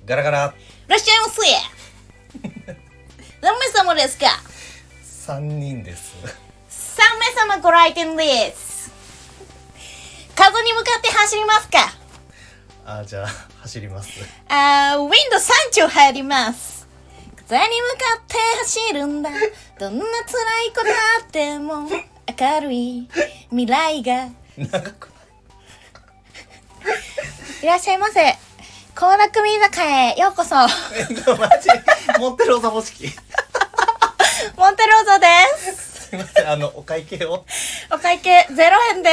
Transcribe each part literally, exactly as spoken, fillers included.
ガラガラ。 いらっしゃいませ。何名様ですか？ さんにんです。 さんめいさまご来店です。風に向かって走りますか？ あ、じゃあ走ります。 あー、ウィンド山頂入ります。風に向かって走るんだ。どんな辛いことあっても明るい未来が。 長くいらっしゃいませ。倖田來未坂へようこそ。 マジモンテローザ方式。 モンテローザです。 すいません、あのお会計を。 お会計ゼロえんです。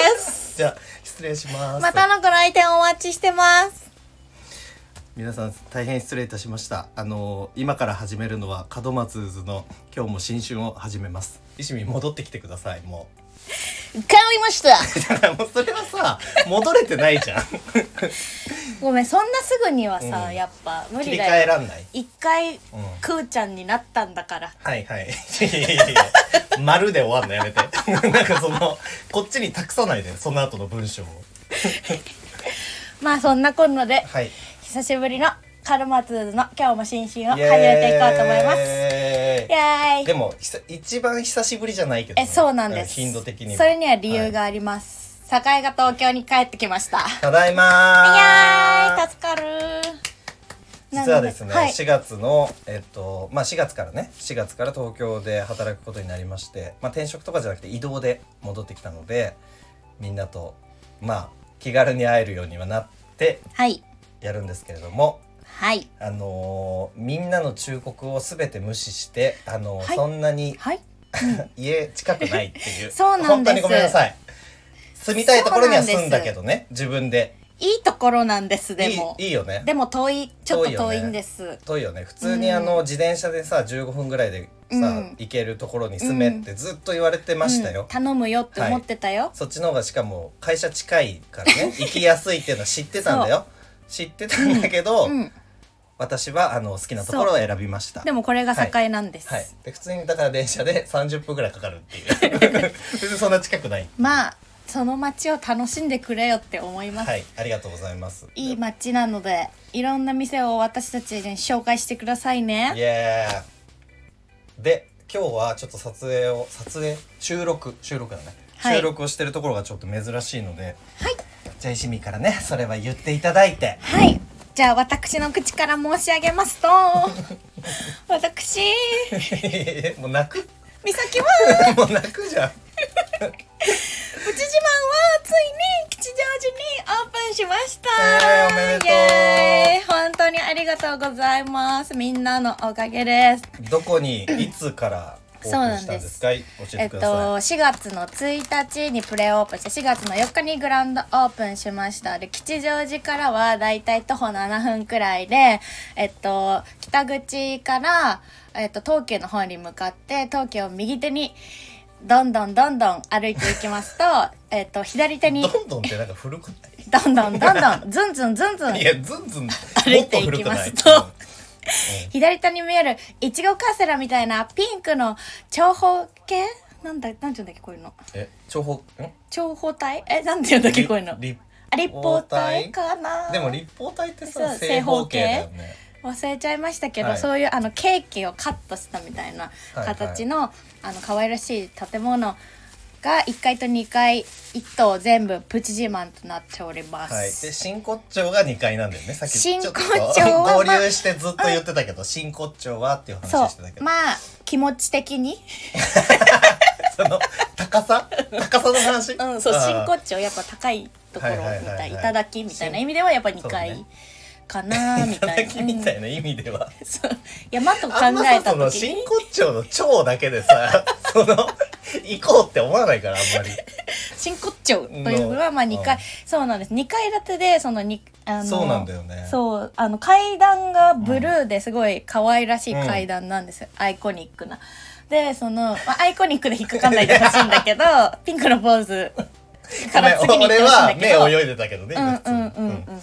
じゃあ失礼します。 またのご来店お待ちしてます。 皆さん大変失礼いたしました。あの今から始めるのは門松渦の今日も新春を始めます。石見戻ってきてください。もう帰りました。 だからもうそれはさ戻れてないじゃん。 ごめん、そんなすぐにはさ、 うん、 やっぱ無切り理だよ。 替えらんない。 一回、 うん、 クーちゃんになったんだから。 はいはい。いやいやいや丸で終わんのやめて。なんかそのこっちに託さないで、その後の文章を。 まあそんなこんなで、 はい、 久しぶりの門松渦の今日も新春を始めていこうと思います。イエーイ。 でも一番久しぶりじゃないけど、ね、 え、そうなんです。 頻度的にもそれには理由があります。はい、酒井が東京に帰ってきました。 ただいまー。 いやー、助かるー。 実はですね、 はい、 しがつのえっとまあしがつからねしがつから東京で働くことになりまして、まあ、転職とかじゃなくて移動で戻ってきたので、みんなとまあ気軽に会えるようにはなってやるんですけれども、 はい、 あのー、みんなの忠告をすべて無視して、あのーはい、そんなに、はいうん、家近くないっていうそうなんです。 本当にごめんなさい。住みたいところには住んだけどね、自分で。 いいところなんです。でもいい、いいよね。 でも遠い、ちょっと遠いんです。 遠いよね。普通にあの、うん、自転車でさじゅうごふんぐらいでさ、うん、行けるところに住めってずっと言われてましたよ、うん、 頼むよって思ってたよ、はい、 そっちの方がしかも会社近いからね行きやすいっていうのは知ってたんだよ。知ってたんだけど、うんうん、私はあの好きなところを選びました。 でもこれが栄なんです、 はいはい、で普通にだから電車でさんじゅっぷんぐらいかかるっていう別にそんな近くない。 まあその街を楽しんでくれよって思います。 はい、ありがとうございます。 いい街なのでいろんな店を私たちに紹介してくださいね。 イエーイ。で今日はちょっと撮影を撮影収録収録だね、はい、収録をしてるところがちょっと珍しいので、はい、じゃあ石見からねそれは言っていただいて。 はい、じゃあ私の口から申し上げますと私もう泣く美咲はもう泣くじゃんプチ自慢はついに吉祥寺にオープンしました。 えー、おめでとう。イエーイ、本当にありがとうございます。みんなのおかげです。 どこにいつからオープンしたんですか？教えてください。えっとしがつのついたちにプレオープンしてしがつのよっかにグランドオープンしました。で吉祥寺からはだいたい徒歩ななふんくらいで、えっと北口から、えっと、東急の方に向かって東急を右手にどんどんどんどん歩いていきますとえっと左手にどんどんってなんか古くない？ どんどんどんどんずんずんずんずんいやずんずん歩いていきますと、うん、左手に見えるいちごカステラみたいなピンクの長方形なんだなんていうんだっけこういうの。 え長方ん長方体えなんていうんだっけこういうの。立方体かな。 でも立方体ってさ正方形だよね。 忘れちゃいましたけど、はい、そういうあのケーキをカットしたみたいな形の、はいはい、あの可愛らしい建物がいっかいとにかいいっ棟全部プチ自慢となっております。 はい、で真骨頂がにかいなんだよね。さっき真骨頂は合流してずっと言ってたけど、まあ、真骨頂はっていう話してたけど、 まあ気持ち的にその高さ高さの話、 うん、そう真骨頂やっぱ高いところみたい、いただきみたいな意味ではやっぱにかいかなみたいな。いただきみたいな意味ではそう山と考えた時にあんまさその真骨頂の頂だけでさその行こうって思わないからあんまり真骨頂というのはまあにかい、うん、そうなんです。にかい建てでそのにあのそうなんだよね。 そうあの階段がブルーですごい可愛らしい階段なんですよ、うん、アイコニックなでその、まあ、アイコニックで引っかかんないでほしいんだけどピンクのポーズから次に行ってほしいんだけど俺は目泳いでたけどね。 うんうんうんうん、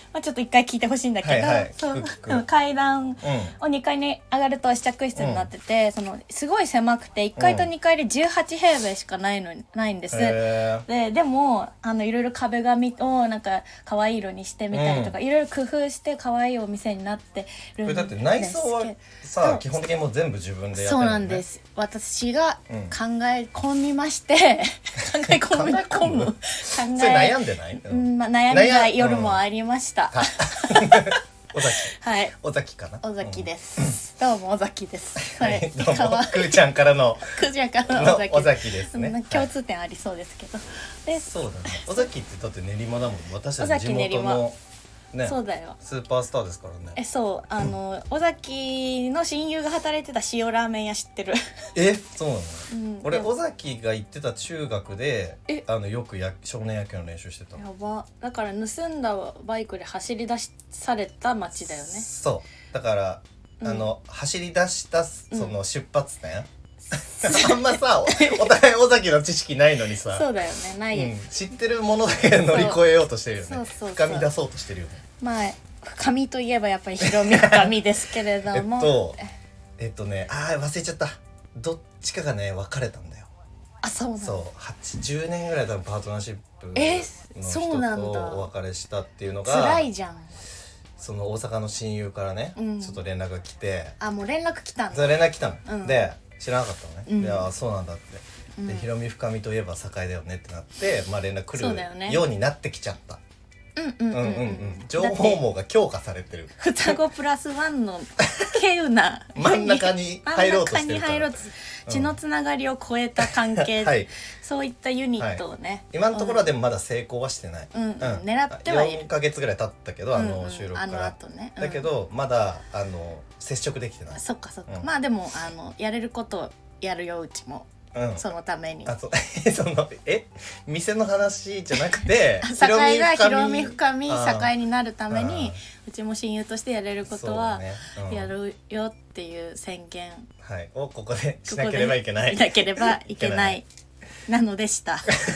まあ、ちょっと一回聞いてほしいんだけど、 はいはいそう聞く聞くでも階段うんをにかいに上がると試着室になってて、そのすごい狭くていっかいとにかいでじゅうはち平米しかないのにないんです。 へででもあのいろいろ壁紙をなんか可愛い色にしてみたりとか、 ういろいろ工夫して可愛いお店になってるんですけど、 これだって内装はさ基本的にもう全部自分でやってるそうのね。 なんです。私がうん考え込みまして、考え込み考え込む考それ悩んでない、 ううんんまあ、悩みが夜もありました。 あ尾崎はい。 尾崎かな尾崎です。どうも尾崎です。それ、 はいどうもかわくーちゃんからのくじゃからのの尾崎尾崎ですねそんな共通点ありそうですけど。で、 そうだね尾崎ってだって練馬だもん私た尾ち地崎練馬元のねそうだよ。 スーパースターですからね。 え、そう、あの、尾崎の親友が働いてた塩ラーメン屋知ってる。 えそうなの、 うん俺でも尾崎が行ってた中学でえあのよくや少年野球の練習してた。 やば。だから盗んだバイクで走り出しされた街だよね。 そうだから、 うんあの走り出したその出発点、あんまさおお互い尾崎の知識ないのにさそうだよね。ないよ。 うん、知ってるものだけ乗り越えようとしてるよね。 そうそうそうそう深み出そうとしてるよね。 まあ、深みといえばやっぱり広み深みですけれどえっも。 とえっとねあー忘れちゃった。どっちかがね別れたんだよ。 あ、そうなんだ。 そうはちじゅうねんぐらい多分パートナーシップえのそうなんだ人とお別れしたっていうのが辛いじゃん。 その大阪の親友からね、 うんちょっと連絡が来て、 あ、もう連絡来たんそだ。 れ連絡来たの、 うんで知らなかったのね、 うんであそうなんだって、 うんで広見深みといえば栄だよねってなって、まあ、連絡来そうだよねるようになってきちゃった。 うんうんうんうんん。 ううんうん情報網が強化されてる。 双子プラスワンの稀有な真ん中に入ろうとしてるから真ん中に入ろうと血のつながりを超えた関係、 はいそういったユニットをね、 今のところはでもまだ成功はしてない、 うんうん狙ってはいるよんかげつぐらい経ったけど、あうんうんの収録から、 あの後ねうんだけどまだあの接触できてない。 そっかそっか、 うんまあでもあのやれることをやるようちも、 うんそのためにあそうそのえ店の話じゃなくて境が広み深みあー境になるためにあうちも親友としてやれることはそうだねうんやるよっていう宣言はい、をここでしここでなければいけない。 しなければいけないなのでした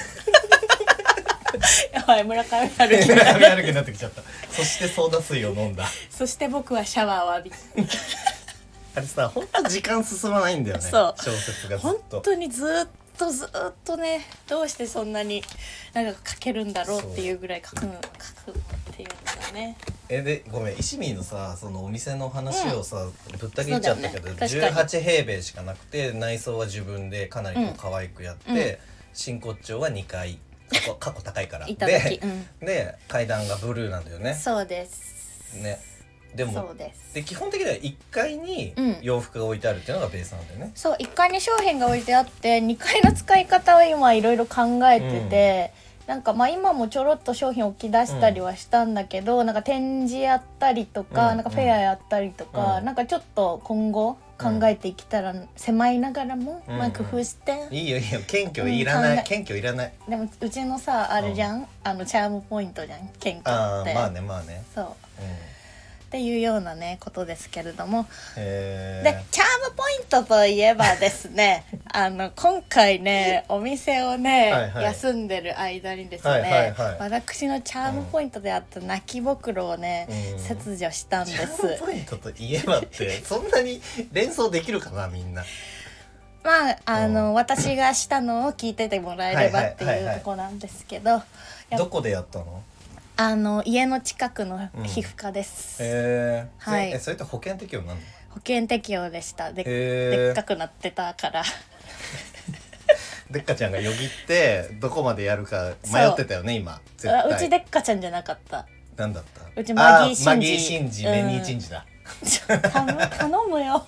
やばい村上春樹村上歩きになってきちゃった。そしてソーダ水を飲んだ。 そして僕はシャワーを浴びあれさ、本当時間進まないんだよね。 そう小説がずっ本と。 当にずっとずっとねどうしてそんなに長く書けるんだろうっていうぐらい書く書くっていうのがねえでごめん、イシミーのさ、そのお店の話をさ、ぶった切っちゃったけど、 そうだよね確かにじゅうはち平米しかなくて内装は自分でかなりこう可愛くやって、 うん真骨頂はにかい過去過去高いからいただきで、 うんで階段がブルーなんだよね。 そうですね。でもそうですで基本的にはいっかいにうん洋服が置いてあるっていうのがベースなんだよね。 そういっかいに商品が置いてあってにかいの使い方を今いろいろ考えてて、なんかまあ今もちょろっと商品置き出したりはしたんだけど、なんか展示やったりとか、 うんなんかフェアやったりとか、 うんなんかちょっと今後考えていけたら、狭いながらも、 うんまあ工夫して、 いいよいいよ、謙虚いらない、 うん考え謙虚いらない。 でもうちのさあれじゃん、あのチャームポイントじゃん謙虚ってああまあねまあね。 そううん、 っていうようなねことですけれども、 へでチャームポイントといえばですねあの今回ねお店をねはいはい休んでる間にですね、 はいはいはい私のチャームポイントであった泣きぼくろをね、 うん切除したんでチャームす。 ポイントといえばってそんなに連想できるかなみんな。 まああの、 うん私がしたのを聞いててもらえればってはいはいはいはいいうとこなんですけど、やっどこでやったの？ あの家の近くの皮膚科です、 へえ。 はいえそれって保険適用なの？ 保険適用でしたでへーでっかくなってたからでっかちゃんがよぎってどこまでやるか迷ってたよね今。絶対。 うちでっかちゃんじゃなかったなんだった？ うちマギーシンジあマギーシンジ、メニーチンジだ。 頼む頼むよ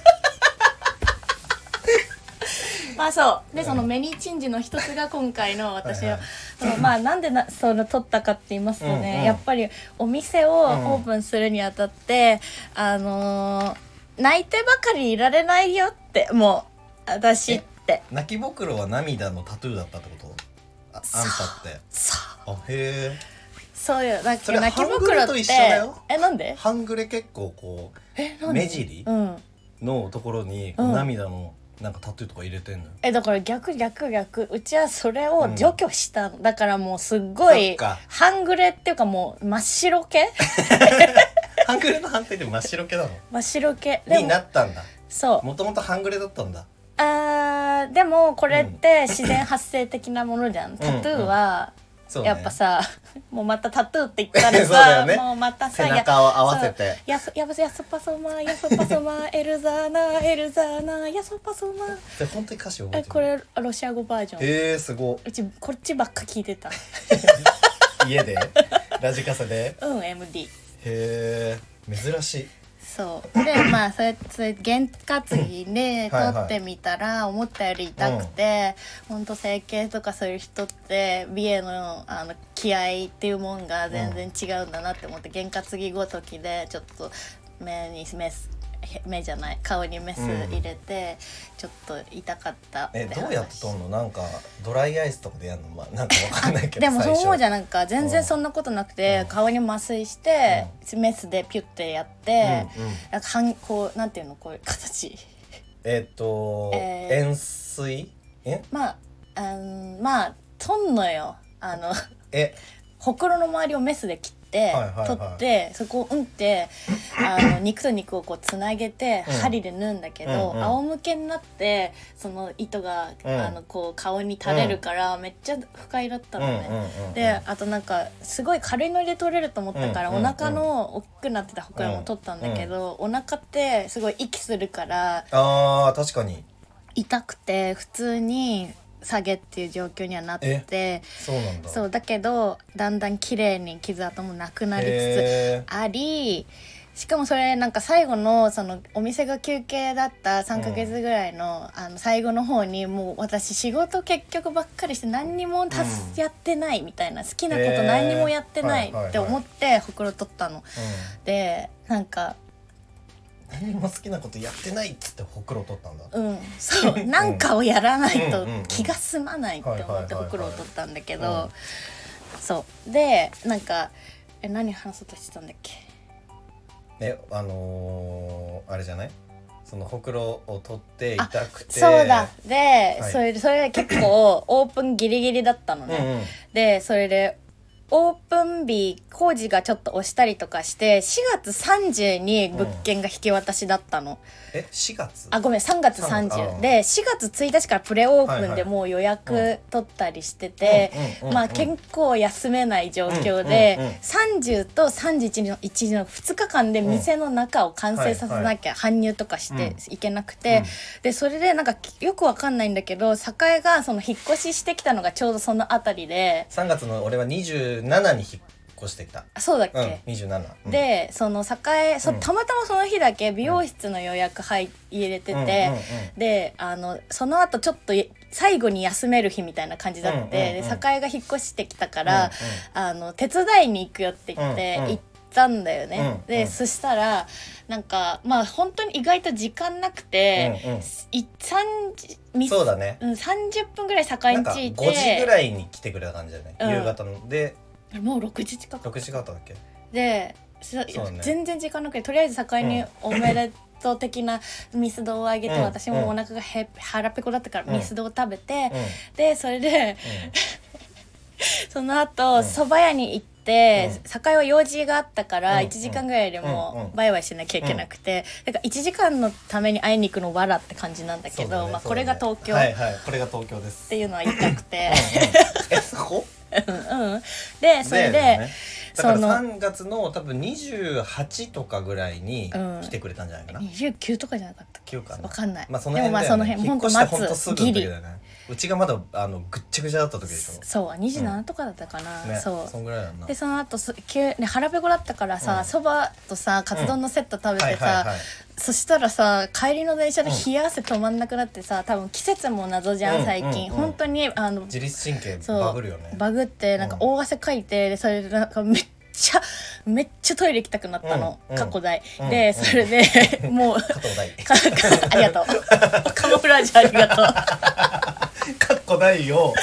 まあそうでそのメニーチンジの一つが今回の私はいはいそのまあなんでなその取ったかって言いますとね、 うんうんやっぱりお店をオープンするにあたって、あのー泣いてばかりいられないよってもう私って泣きぼくろは涙のタトゥーだったってこと？あ、あんたって。 そうあへえ。 そうよなんそれか泣きぼハンくろってグレと一緒だよえなんで半グレ結構こうえなんで目尻うんのところにこううん涙のなんかタトゥーとか入れてんの？ えだから逆逆逆うちはそれを除去したの、うん、だからもうすっごい半グレっていうかもう真っ白系半グレの反対で真っ白系なの？ 真っ白系になったんだ。 そう、 もともと半グレだったんだ。 あーでもこれって自然発生的なものじゃん、うん、タトゥーは、うんうん、やっぱさ、ね、もうまたタトゥーって言ったらさ、ね、もうまたさ背中を合わせてやすややすパソマやすパソマエルザーナエルザーナやすパソマで本当に歌詞覚えてる？ これロシア語バージョン。 えーすごうちこっちばっか聞いてた家でラジカセでうん エムディーへえ珍しい。 そうでまあそれそれ験担ぎで撮ってみたら、はいはい、思ったより痛くて、うん、ほんと整形とかそういう人って美への、あの気合っていうもんが全然違うんだなって思って、うん、験担ぎごときでちょっと目にメス目じゃない顔にメス入れて、うん、ちょっと痛かったって話。 えどうやって撮んの？なんかドライアイスとかでやるの？まあなんかわかんないけどでもそう思うじゃん。なんか全然そんなことなくて、うん、顔に麻酔して、うん、メスでピュッてやって、うんうん、なんか半こうなんていうのこういう形えっと、えー、円錐えまああのまあ撮んのよあのえほくろの周りをメスで切ってはいはいはい、取ってそこをうんってあの肉と肉をこうつなげて、うん、針で縫うんだけど、うんうん、仰向けになってその糸が、うん、あのこう顔に垂れるから、うん、めっちゃ不快だったのね、うんうんうんうん、であとなんかすごい軽いので取れると思ったから、うんうんうん、お腹の大きくなってたほくろも取ったんだけど、うんうん、お腹ってすごい息するからあー確かに痛くて普通に下げっていう状況にはなってそうなんだ。 そうだけどだんだん綺麗に傷跡もなくなりつつあり、しかもそれなんか最後のそのお店が休憩だったさんかげつぐらいの、うん、あの最後の方にもう私仕事結局ばっかりして何にもたす、うん、やってないみたいな好きなこと何にもやってないって思ってほくろ取ったの、うん、でなんか何も好きなことやってないっつってほくろ取ったんだ。うんそうなんかをやらないと気が済まないって思ってほくろを取ったんだけど、そうでなんかえ何話そうとしてたんだっけ。 えあのー、あれじゃないそのほくろを取って痛くてそうだで、はい、それそれ結構オープンギリギリだったのね、うんうん、でそれでオープン日工事がちょっと押したりとかしてしがつさんじゅうに物件が引き渡しだったの、 うん、えしがつあごめんさんがつさんじゅうでしがつついたちからプレオープンでもう予約取ったりしてて、まあ結構休めない状況で、うんうんうん、さんじゅうとさんじゅういちのふつかかんで店の中を完成させなきゃ搬入とかしていけなくて、うん、でそれでなんかよくわかんないんだけど栄がその引っ越ししてきたのがちょうどそのあたりでさんがつの俺はにじゅうななに引っ越してきた。 そうだっけ、うん、 にじゅうなな、うん、 でその栄そたまたまその日だけ美容室の予約入入れてて、うんうんうんうん、であのその後ちょっと最後に休める日みたいな感じだって、うんうんうん、で栄が引っ越してきたから、うんうん、あの手伝いに行くよって言って、うんうん、行ったんだよね、うんうん、でそしたらなんかまあ本当に意外と時間なくて、うんうん、さんじそうだね、 うん、さんじゅっぷんぐらい栄に着いてごじぐらいに来てくれた感じだね、うん、夕方のでもうろくじ近くろくじかかったっけで、ね、全然時間なくてとりあえず栄におめでとう的なミスドをあげて、うん、私もお腹がへ腹ペコだったからミスドを食べて、うん、でそれで、うん、その後蕎麦屋に行ってで、うん、栄は用事があったからいちじかんぐらいでもバイバイしなきゃいけなくて、うん、だからいちじかんのために会いに行くのわらって感じなんだけど、ねまあ、これが東京、 はいはい、これが東京ですっていうのは言いたくてえそこうんうんでそれで、ね、 だからさんがつの多分にじゅうはちとかぐらいに来てくれたんじゃないかな、うん、 にじゅうきゅうとかじゃなかったっけ分かんない、 まあ、その辺だよね、でもまあその辺引っ越してほんとすぐの時だよね。 うちがまだあのぐっちゃぐちゃだった時でしょ。 そうにじゅうななとかだったかな、うんね、そうそんぐらいだな。 でその後急、ね、腹ペコだったからさそば、うん、とさカツ丼のセット食べてさ、そしたらさ帰りの電車で冷や汗止まんなくなってさ、多分季節も謎じゃん最近、うんうんうん、本当にあの自律神経バグるよね。 バグってなんか大汗かいて、でそれでなんかめっちゃめっちゃトイレ行きたくなったの、うん、過去代、うん、で、うん、それで、うん、もう過去代ありがとうカモフラージュありがとう過去代を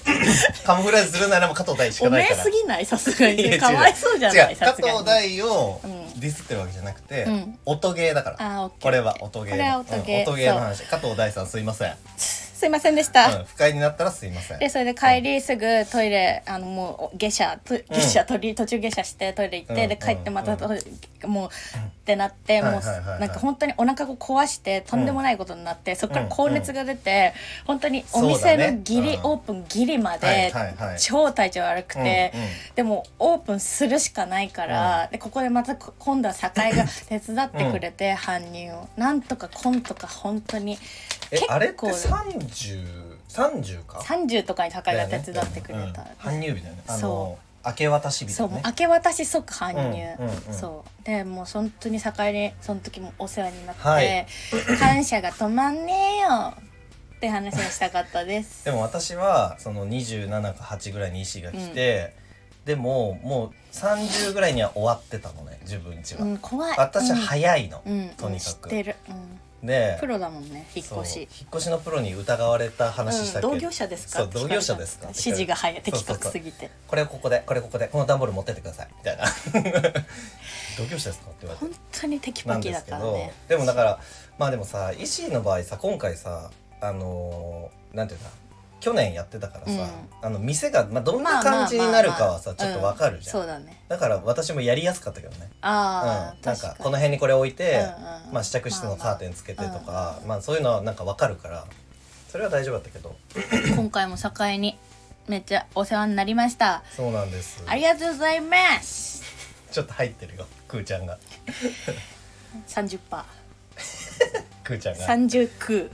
カモフラージュするならもう加藤大しかおめえないから。 すぎないさすがいや違うにかわいそうじゃない違うさすがに加藤大をうんディスってるわけじゃなくて、 うん音ゲーだから。 あーオッケーこれは音ゲーの。 これは音ゲーうん音ゲーの話。加藤大さんすいません。 すいませんでした、 うん、不快になったらすいません。 でそれで帰りすぐトイレあのもう下車と下車取り途中下車してトイレ行って、 うんで帰ってまた、 うんもうってなって、もうはいはいはいはいなんか本当にお腹を壊してとんでもないことになって、そこから高熱が出て、本当にお店のギリ、 そうだねうんオープンギリまで、 はいはいはい超体調悪くて、 うんうんでもオープンするしかないから、でここでまた今度は酒井が手伝ってくれて、搬入をなんとかコンとか本当にえ結構あれってさんじゅう、さんじゅうかさんじゅうとかに酒井が手伝ってくれた、 うん搬入日だよね。あのそ明け渡し日そうもうだよね。 明け渡し即搬入、 うんうんうんそうでもう本当に酒井にその時もお世話になって、 はい感謝が止まんねえよって話をしたかったですでも私はそのにじゅうななかはちぐらいに医師が来て、でももうさんじゅうぐらいには終わってたのね自分ちは、 うん怖い私は早いの、 うん、うん、 とにかく知ってる、うんでプロだもんね引っそう越し引っ越しのプロに疑われた話したっけ、 うん、同業者ですかそう同業者ですか指示が早い的そうそうそう確すぎてこれここでこれここでこの段ボール持ってってくださいみたいな同業者ですかって言われて本当にテキなんパキだですけど、 からねでもだからまあでもさ石井の場合さ今回さあのーなんていうんだ去年やってたからさ、 うんあの店が、まあ、どんな感じになるかはさ、ちょっとわかるじゃん、 うんそうだねだから私もやりやすかったけどね、 ああ、 うん、なん確かにかこの辺にこれ置いて、 うんうんまあ、試着室のカーテンつけてとか、ままあまあうんうんあ、そういうのはなんかわかるからそれは大丈夫だったけど今回も境にめっちゃお世話になりましたそうなんですありがとうございますちょっと入ってるよくーちゃんがさんじゅっパくーちゃんがーセントさんじゅうき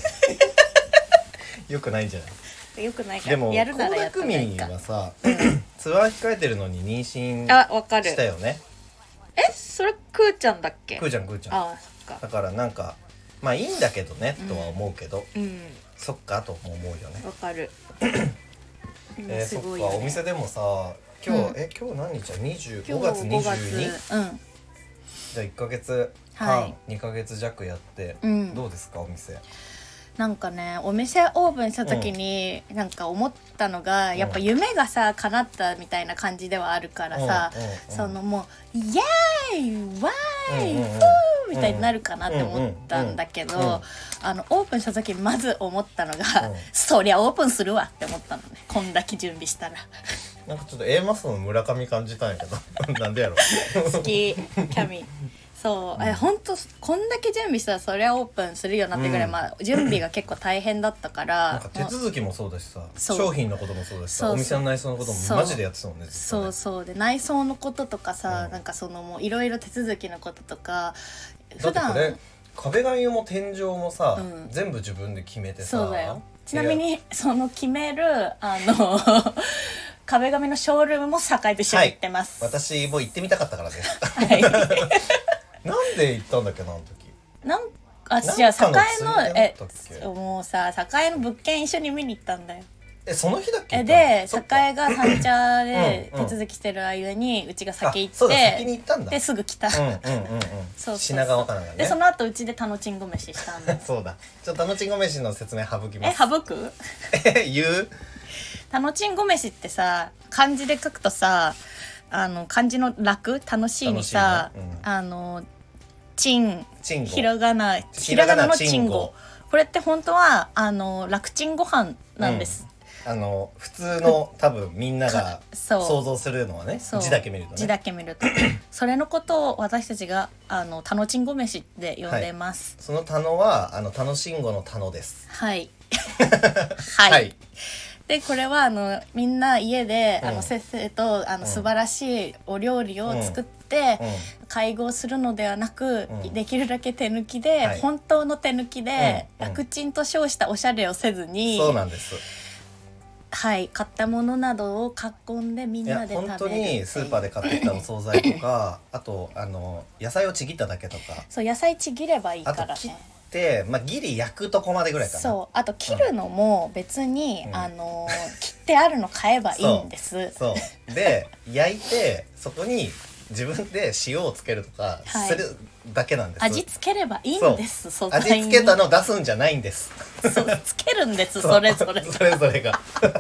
ゅよくないんじゃないうよくないからでもやるなら倖やった方がいいか田來未はさツアー控えてるのに妊娠あわかるしたよねえそれくーちゃんだっけくーちゃんくーちゃんあそっかだからなんかまあいいんだけどね、とは思うけどうんそっかとも思うよねわかるえー、そっかすごいよねお店でもさ今日、 うんえ今日何日やにじゅう今ご日がつにじゅうにごがつうんじゃあいっかげつはん、 はいにかげつ弱やって、 うんどうですかお店なんかねお店オープンした時になんか思ったのが、やっぱ夢がさ叶ったみたいな感じではあるからさ、 うんうんうんそのもうイエーイワーイ、 うんうんうんフーみたいになるかなって思ったんだけど、 うんうんうんあのオープンした時にまず思ったのが、 うんそりゃオープンするわって思ったのねこんだけ準備したらなんかちょっと A マスの村上感じたんやけどなんでやろ好きキャミそう、え本当こんだけ準備したらそりゃオープンするよなってぐらい、 うんまあ、準備が結構大変だったからなんか手続きもそうだしさそう商品のこともそうだしさそうそうお店の内装のこともそうマジでやってたもんねずっとそうねそうで内装のこととかさ、 うんなんかそのもういろいろ手続きのこととかだ普段ってこれ壁紙も天井もさ、 うん全部自分で決めてさそうだよちなみにその決めるあの壁紙のショールームも栄と一緒に行ってます、 私も行ってみたかったからですはい、 なんで行ったんだっけなあの時なんあじゃあなんかの栄のついでだえったっけもうさ栄の物件一緒に見に行ったんだよえその日だっけえでそっか栄が三茶でうんうん手続きしてる間にうちが先行あそうだって先に行ったんだですぐ来た、 うんうんうんうんそうそう品川かなんかねでその後うちでタノチンゴ飯したんだそうだちょっとタノチンゴ飯の説明省きまえす省くえ言うタノチンゴ飯ってさ漢字で書くとさあの漢字の楽楽しいにさ、 楽しいねうんあのチンチンゴひらがなひひらがならがなのチンチンゴゴこれって本当はあの楽ちんご飯なんです、 あの普通の多分みんながそう想像するのはねそう字だけ見るとね字だけ見るとそれのことを私たちがあのタノチンゴ飯で呼んでますその田野はあの田野慎吾の田野ですはいはい、 はいでこれはあのみんな家で、 うんあのせっせとあの、 うん素晴らしいお料理を作って、 う会合するのではなく、 うんできるだけ手抜きで、 はい本当の手抜きで、 うんうん楽ちんと称したおしゃれをせずんにそうなんですはい買ったものなどを囲んでみんいやなで食べる本当にスーパーで買ってきたお惣菜とかあとあの野菜をちぎっただけとかそう野菜ちぎればいいからあと切っねて、まあ、ギリ焼くとこまでぐらいかなそうあと切るのも別に、 うんあの切ってあるの買えばいいんですそうで焼いてそこに自分で塩をつけるとかはいするだけなんです、 味付ければいいんです素材に味付けたのを出すんじゃないんですそうつけるんですそうそれぞれそれぞれが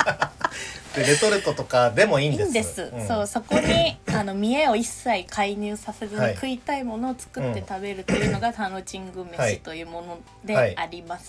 でレトルトとかでもいいんです。 いいんです、 うん、 そうそこにあの見栄を一切介入させずに、 はい食いたいものを作って食べるというのがタノチング飯というものであります、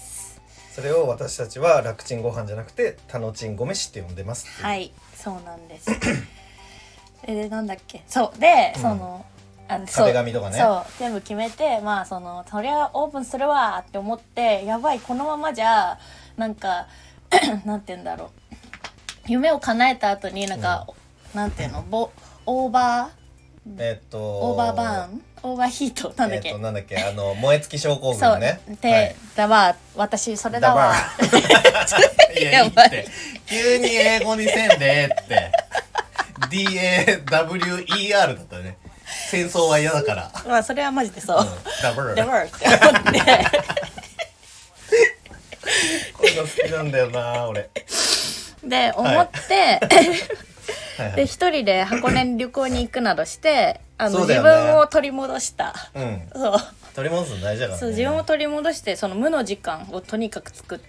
それを私たちは楽ちんご飯じゃなくてタノチンご飯って呼んでますっていう。 はい、そうなんですえでなんだっけそうで、うん、そのあの壁紙とかね、 そう全部決めて、まあそのそりゃオープンするわって思って、やばいこのままじゃなんかなんて言うんだろう、夢を叶えた後になんか、うん、なんていうのボオーバーえっとオーバーバーンオーバーヒートなんだっけ、 えっとなんだっけあの燃え尽き症候群ね。 そうで、はい、だわ私それだわいやいいって急に英語にせんでって ディーエーダブリューイーアール だったね。戦争は嫌だからまあそれはマジでそう、うん、 ダブルダブルって思ってこれが好きなんだよな俺で思って、はい、で一人で箱根に旅行に行くなどしてあの、ね、自分を取り戻した、うん、そう取り戻すの大事だからね。 そう自分を取り戻してその無の時間をとにかく作って、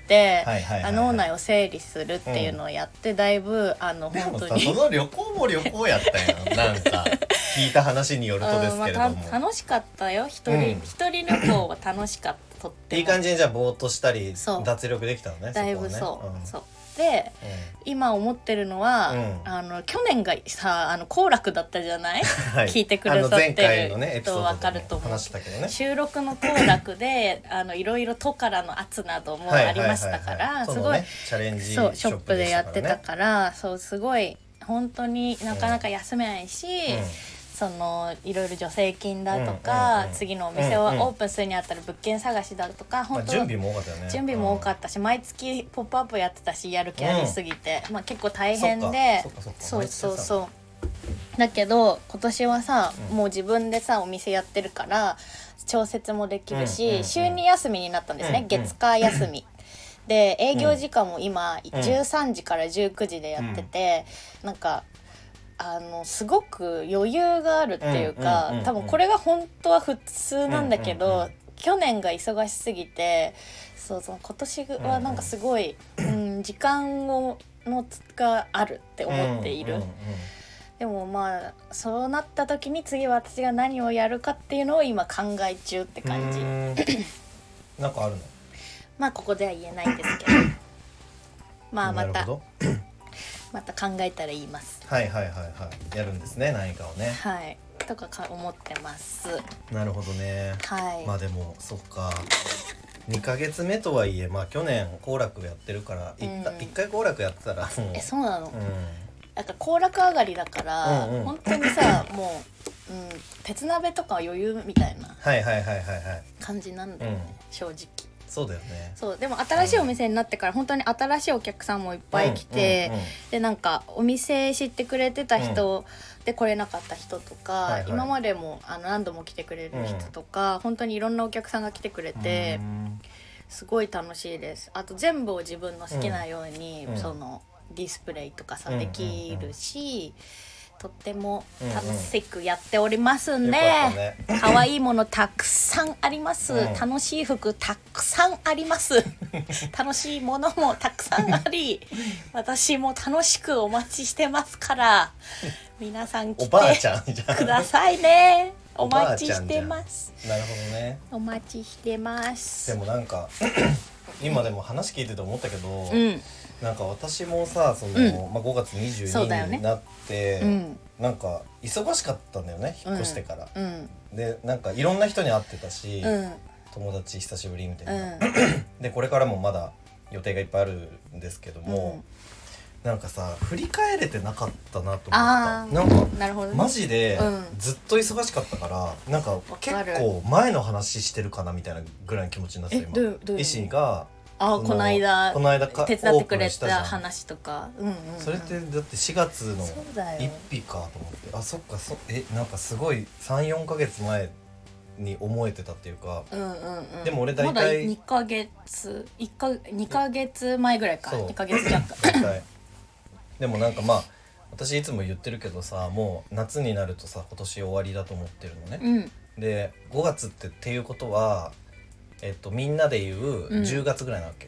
はいはいはいはい、脳内を整理するっていうのをやって、うん、だいぶあのでも本当にその旅行も旅行やったやんなんか聞いた話によるとですけれども、 まあ、楽しかったよ一人、うん、一人旅行は楽しかったとってもいい感じにじゃあぼーっとしたり脱力できたのね。 だいぶそう、 そこはね、 うん、そうで、うん、今思ってるのは、うん、あの去年がさあの行楽だったじゃない、はい、聞いてくださってると分かると思う、ね、収録の行楽であのいろいろ都からの圧などもありましたからすごいチャレンジショップでやってたからそうすごい本当になかなか休めないし、うんうんそのいろいろ助成金だとか、うんうんうん、次のお店をオープンするにあたる物件探しだとか、本当、 まあ、準備も多かったよね。 準備も多かったし、うん、毎月ポップアップやってたしやる気ありすぎて、うんまあ、結構大変でそうそうそうだけど今年はさ、うん、もう自分でさお店やってるから調節もできるし、うんうんうん、週に休みになったんですね、うんうん、月火休みで営業時間も今、うん、じゅうさんじからじゅうくじでやってて、うん、なんかあのすごく余裕があるっていうか、うんうんうんうん、多分これが本当は普通なんだけど、うんうんうん、去年が忙しすぎてそうそう今年はなんかすごい、うんうん、時間をのがあるって思っている、うんうんうん、でもまあそうなった時に次私が何をやるかっていうのを今考え中って感じ。 なんかあるの？ まあここでは言えないんですけどまあまたまた考えたら言います。 はいはいはいはいやるんですね何かをね。 はいとかか思ってます。 なるほどね。 はいまあでもそっかにかげつめとはいえまあ去年後楽やってるからいっ、うん、回後楽やってたらもうえそうなの、 うん、 なんか後楽上がりだから、うんうん、本当にさもう、うん、鉄鍋とかは余裕みたいな感じなんだよね、うん、正直。 そうだよね。 そうでも新しいお店になってから本当に新しいお客さんもいっぱい来て、うんうんうん、でなんかお店知ってくれてた人で来れなかった人とか、はいはい、今までもあの何度も来てくれる人とか、うん、本当にいろんなお客さんが来てくれてすごい楽しいです。あと全部を自分の好きなように、うん、そのディスプレイとかさ、うん、できるし、とっても楽しくやっておりますんで、うんうん、可愛いものたくさんあります、うん、楽しい服たくさんあります楽しいものもたくさんあり私も楽しくお待ちしてますから皆さん来ておばあちゃんじゃんくださいね。お待ちしてます。 なるほどね。 お待ちしてます。 でもなんか今でも話聞いてて思ったけど、 うん、 なんか私もさその、うんまあ、ごがつにじゅうににちになって、ねうん、なんか忙しかったんだよね引っ越してから、 うんうん、でなんかいろんな人に会ってたし、 うん、 友達久しぶりみたいな、 うん、 でこれからもまだ予定がいっぱいあるんですけども、うん、なんかさ振り返れてなかったなと思った。なんかなるほど、ね、 マジでずっと忙しかったから、うん、なんか結構前の話してるかなみたいなぐらいの気持ちになってた今。石があこの間この間手伝ってくれた話とか、うんうんうん、 それってだってしがつのいっぴかと思ってあそっかそえなんかすごい さん,よん ヶ月前に思えてたっていうか、 うんうんうん、 でも俺大体まだにかげついっかにかげつまえぐらいかにかげつ弱でもなんかまあ私いつも言ってるけどさもう夏になるとさ今年終わりだと思ってるのね、 うん、 でごがつってっていうことはえっと、みんなで言うじゅうがつぐらいなわけ、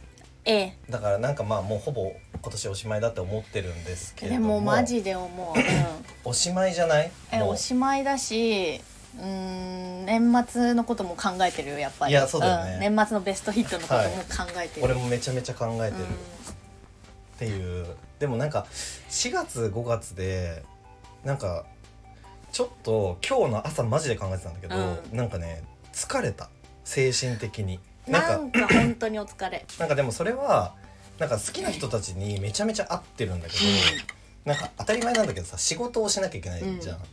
ええだからなんかまあもうほぼ今年おしまいだって思ってるんですけれでども、 もマジで思う、うん、 おしまいじゃない？もうえおしまいだし、うーん年末のことも考えてるよやっぱり。 いやそうだよね、 うん、年末のベストヒットのことも考えてる、 俺もめちゃめちゃ考えてる、 うんっていう。でもなんかしがつごがつでなんかちょっと今日の朝マジで考えてたんだけど、 うんなんかね疲れた、精神的に。 なんか本当にお疲れなんかでもそれはなんか好きな人たちにめちゃめちゃ合ってるんだけど、なんか当たり前なんだけどさ、仕事をしなきゃいけないじゃん、うん、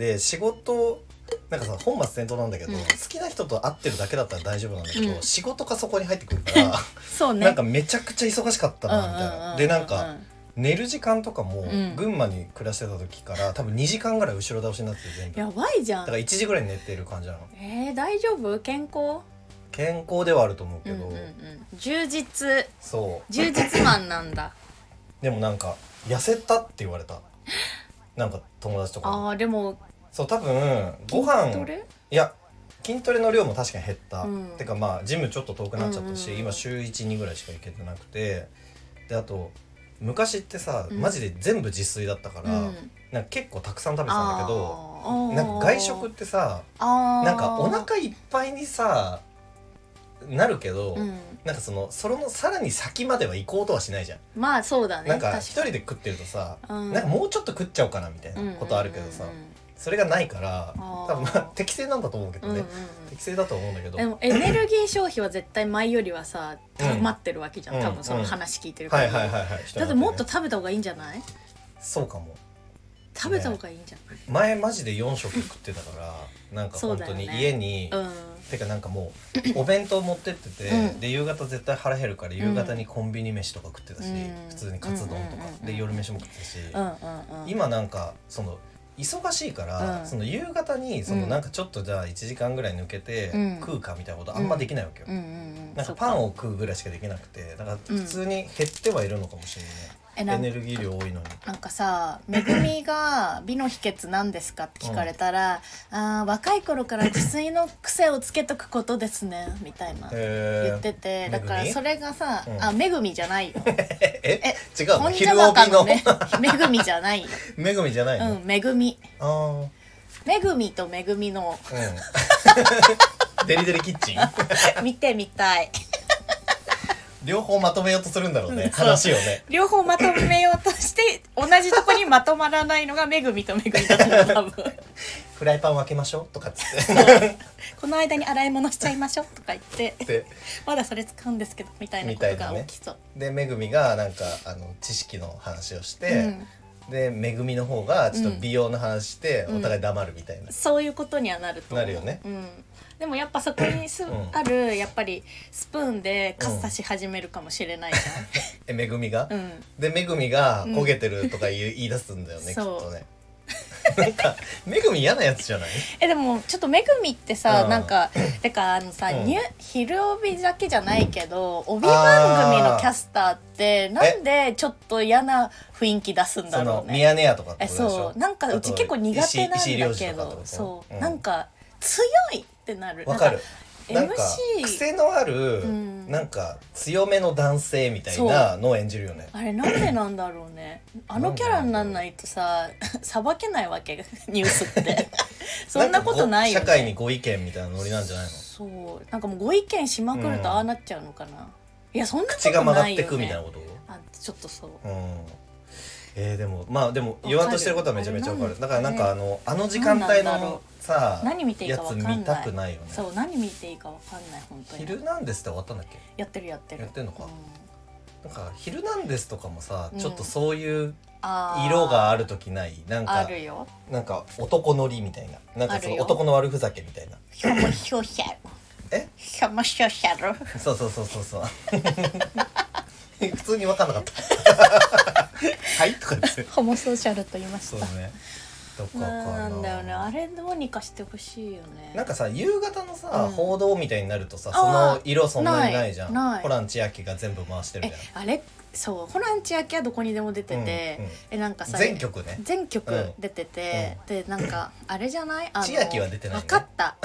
で仕事なんかさ本末転倒なんだけど、うん、好きな人と会ってるだけだったら大丈夫なんだけど、うん、仕事がそこに入ってくるからそうね、 なんかめちゃくちゃ忙しかったなみたいな、 うんうんうんうん、 でなんか寝る時間とかも、 うん、 群馬に暮らしてた時から多分にじかんぐらい後ろ倒しになってて、全部やばいじゃん。 だからいちじぐらいに寝てる感じなの。 えー、大丈夫？健康？ 健康ではあると思うけど、 うんうんうん、充実。 そう充実マンなんだでもなんか痩せたって言われた、なんか友達とかに。 あーでもそう多分ご飯筋トレ？ いや筋トレの量も確かに減った、 うん、 てかまあジムちょっと遠くなっちゃったし、 うんうんうん、 今週いち、にぐらいしか行けてなくて、であと昔ってさ、うん、マジで全部自炊だったから、うん、なんか結構たくさん食べてたんだけど、なんか外食ってさ、なんかお腹いっぱいにさなるけど、うん、なんかそのそのさらに先までは行こうとはしないじゃん。 まあそうだね。 なんか一人で食ってるとさ、うん、なんかもうちょっと食っちゃおうかなみたいなことあるけどさ、うんうんうんうん、それがないから多分まあ適正なんだと思うけどね、うんうんうん、適正だと思うんだけど、 でもエネルギー消費は絶対前よりはさ溜まってるわけじゃん、うん、多分その話聞いてるから、うんうん、はいはいはいはい、だってもっと食べた方がいいんじゃない？ そうかも。 食べた方がいいんじゃない？ ね、前マジでよん食食ってたからなんか本当に家に、ね、うん、てかなんかもうお弁当持ってってて、うん、で夕方絶対腹減るから夕方にコンビニ飯とか食ってたし、うん、普通にカツ丼とか、うん、で夜飯も食ってたし、うんうんうん、今なんかその忙しいから、うん、その夕方にそのなんかちょっとじゃあいちじかんぐらい抜けて食うかみたいなことあんまできないわけよ、うんうんうんうん、なんかパンを食うぐらいしかできなくて、だから普通に減ってはいるのかもしれない、エネルギー量多いのに。 なんかさ、めぐみが美の秘訣なんですかって聞かれたら、うん、あ若い頃から自炊の癖をつけとくことですねみたいな言ってて、だからそれがさ、うん、あめぐみじゃないよええ違うの？ 昼帯のめぐみじゃないよめぐみじゃないの？ うん、めぐみ。 あめぐみとめぐみの、 うん、デリデリキッチン見てみたい両方まとめようとするんだろうね、うん、話をね両方まとめようとして同じとこにまとまらないのがめぐみとめぐみだと思う多分フライパン分けましょうとかっつってこの間に洗い物しちゃいましょうとか言ってまだそれ使うんですけどみたいなことが起きそう、ね、 でめぐみがなんかあの知識の話をして、うん、でめぐみの方がちょっと美容の話して、うん、お互い黙るみたいな、 そういうことにはなると思う。 なるよね、 うん、でもやっぱそこにす、うん、あるやっぱりスプーンでカッサし始めるかもしれないじゃん、うん、 えめぐみが、 うん、 でめぐみが焦げてるとか言い、うん、言い出すんだよねきっとねなんかめぐみ嫌なやつじゃない？ えでもちょっとめぐみってさ、うん、なんかてかあのさ、うん、昼帯だけじゃないけど帯番組のキャスターってなんでちょっと嫌な雰囲気出すんだろうね。 そのミヤネ屋とかってことでしょ？ そうなんかうち結構苦手なんだけど、そう、うん、なんか強いってなる。 わかる。なんか癖のある、うん、なんか強めの男性みたいなのを演じるよね。 あれなんでなんだろうね。あのキャラになんないとささばけないわけニュースってそんなことないよね。 社会にご意見みたいなノリなんじゃないの？ そうなんかもうご意見しまくるとああなっちゃうのかな、うん、いやそんなことないよね。 口が曲がってくみたいなこと？ あちょっとそう、 うん、えー、でもまあでも言わんとしてることはめちゃめちゃわかる。だからなんかあのあの時間帯のさ何見ていいか分かんないやつ見たくないよね。 そう何見ていいか分かんない本当に。 ヒルナンデスって終わったんだっけ？ やってるやってるやってんのか、 うん、 なんかヒルナンデスとかもさ、うん、ちょっとそういう色がある時ない？なんかあるよ。 なんか男ノリみたいな、なんかその男の悪ふざけみたいな。 ひょもひょしゃるえ？ ひょもひょしゃるそうそうそうそうそう普通に分かんなかったはいとか言ってホモソーシャルと言いました。 そうね。どこかな。 なんだよね。あれどうにかしてほしいよね。 なんかさ夕方のさ、うん、報道みたいになるとさその色そんなにないじゃん。 ないホラン千秋が全部回してるじゃん。 あれそうホラン千秋はどこにでも出てて、うんうん、えなんかさ全曲ね全曲出てて、うん、でなんかあれじゃない？あの千秋は出てない、ね、 分かった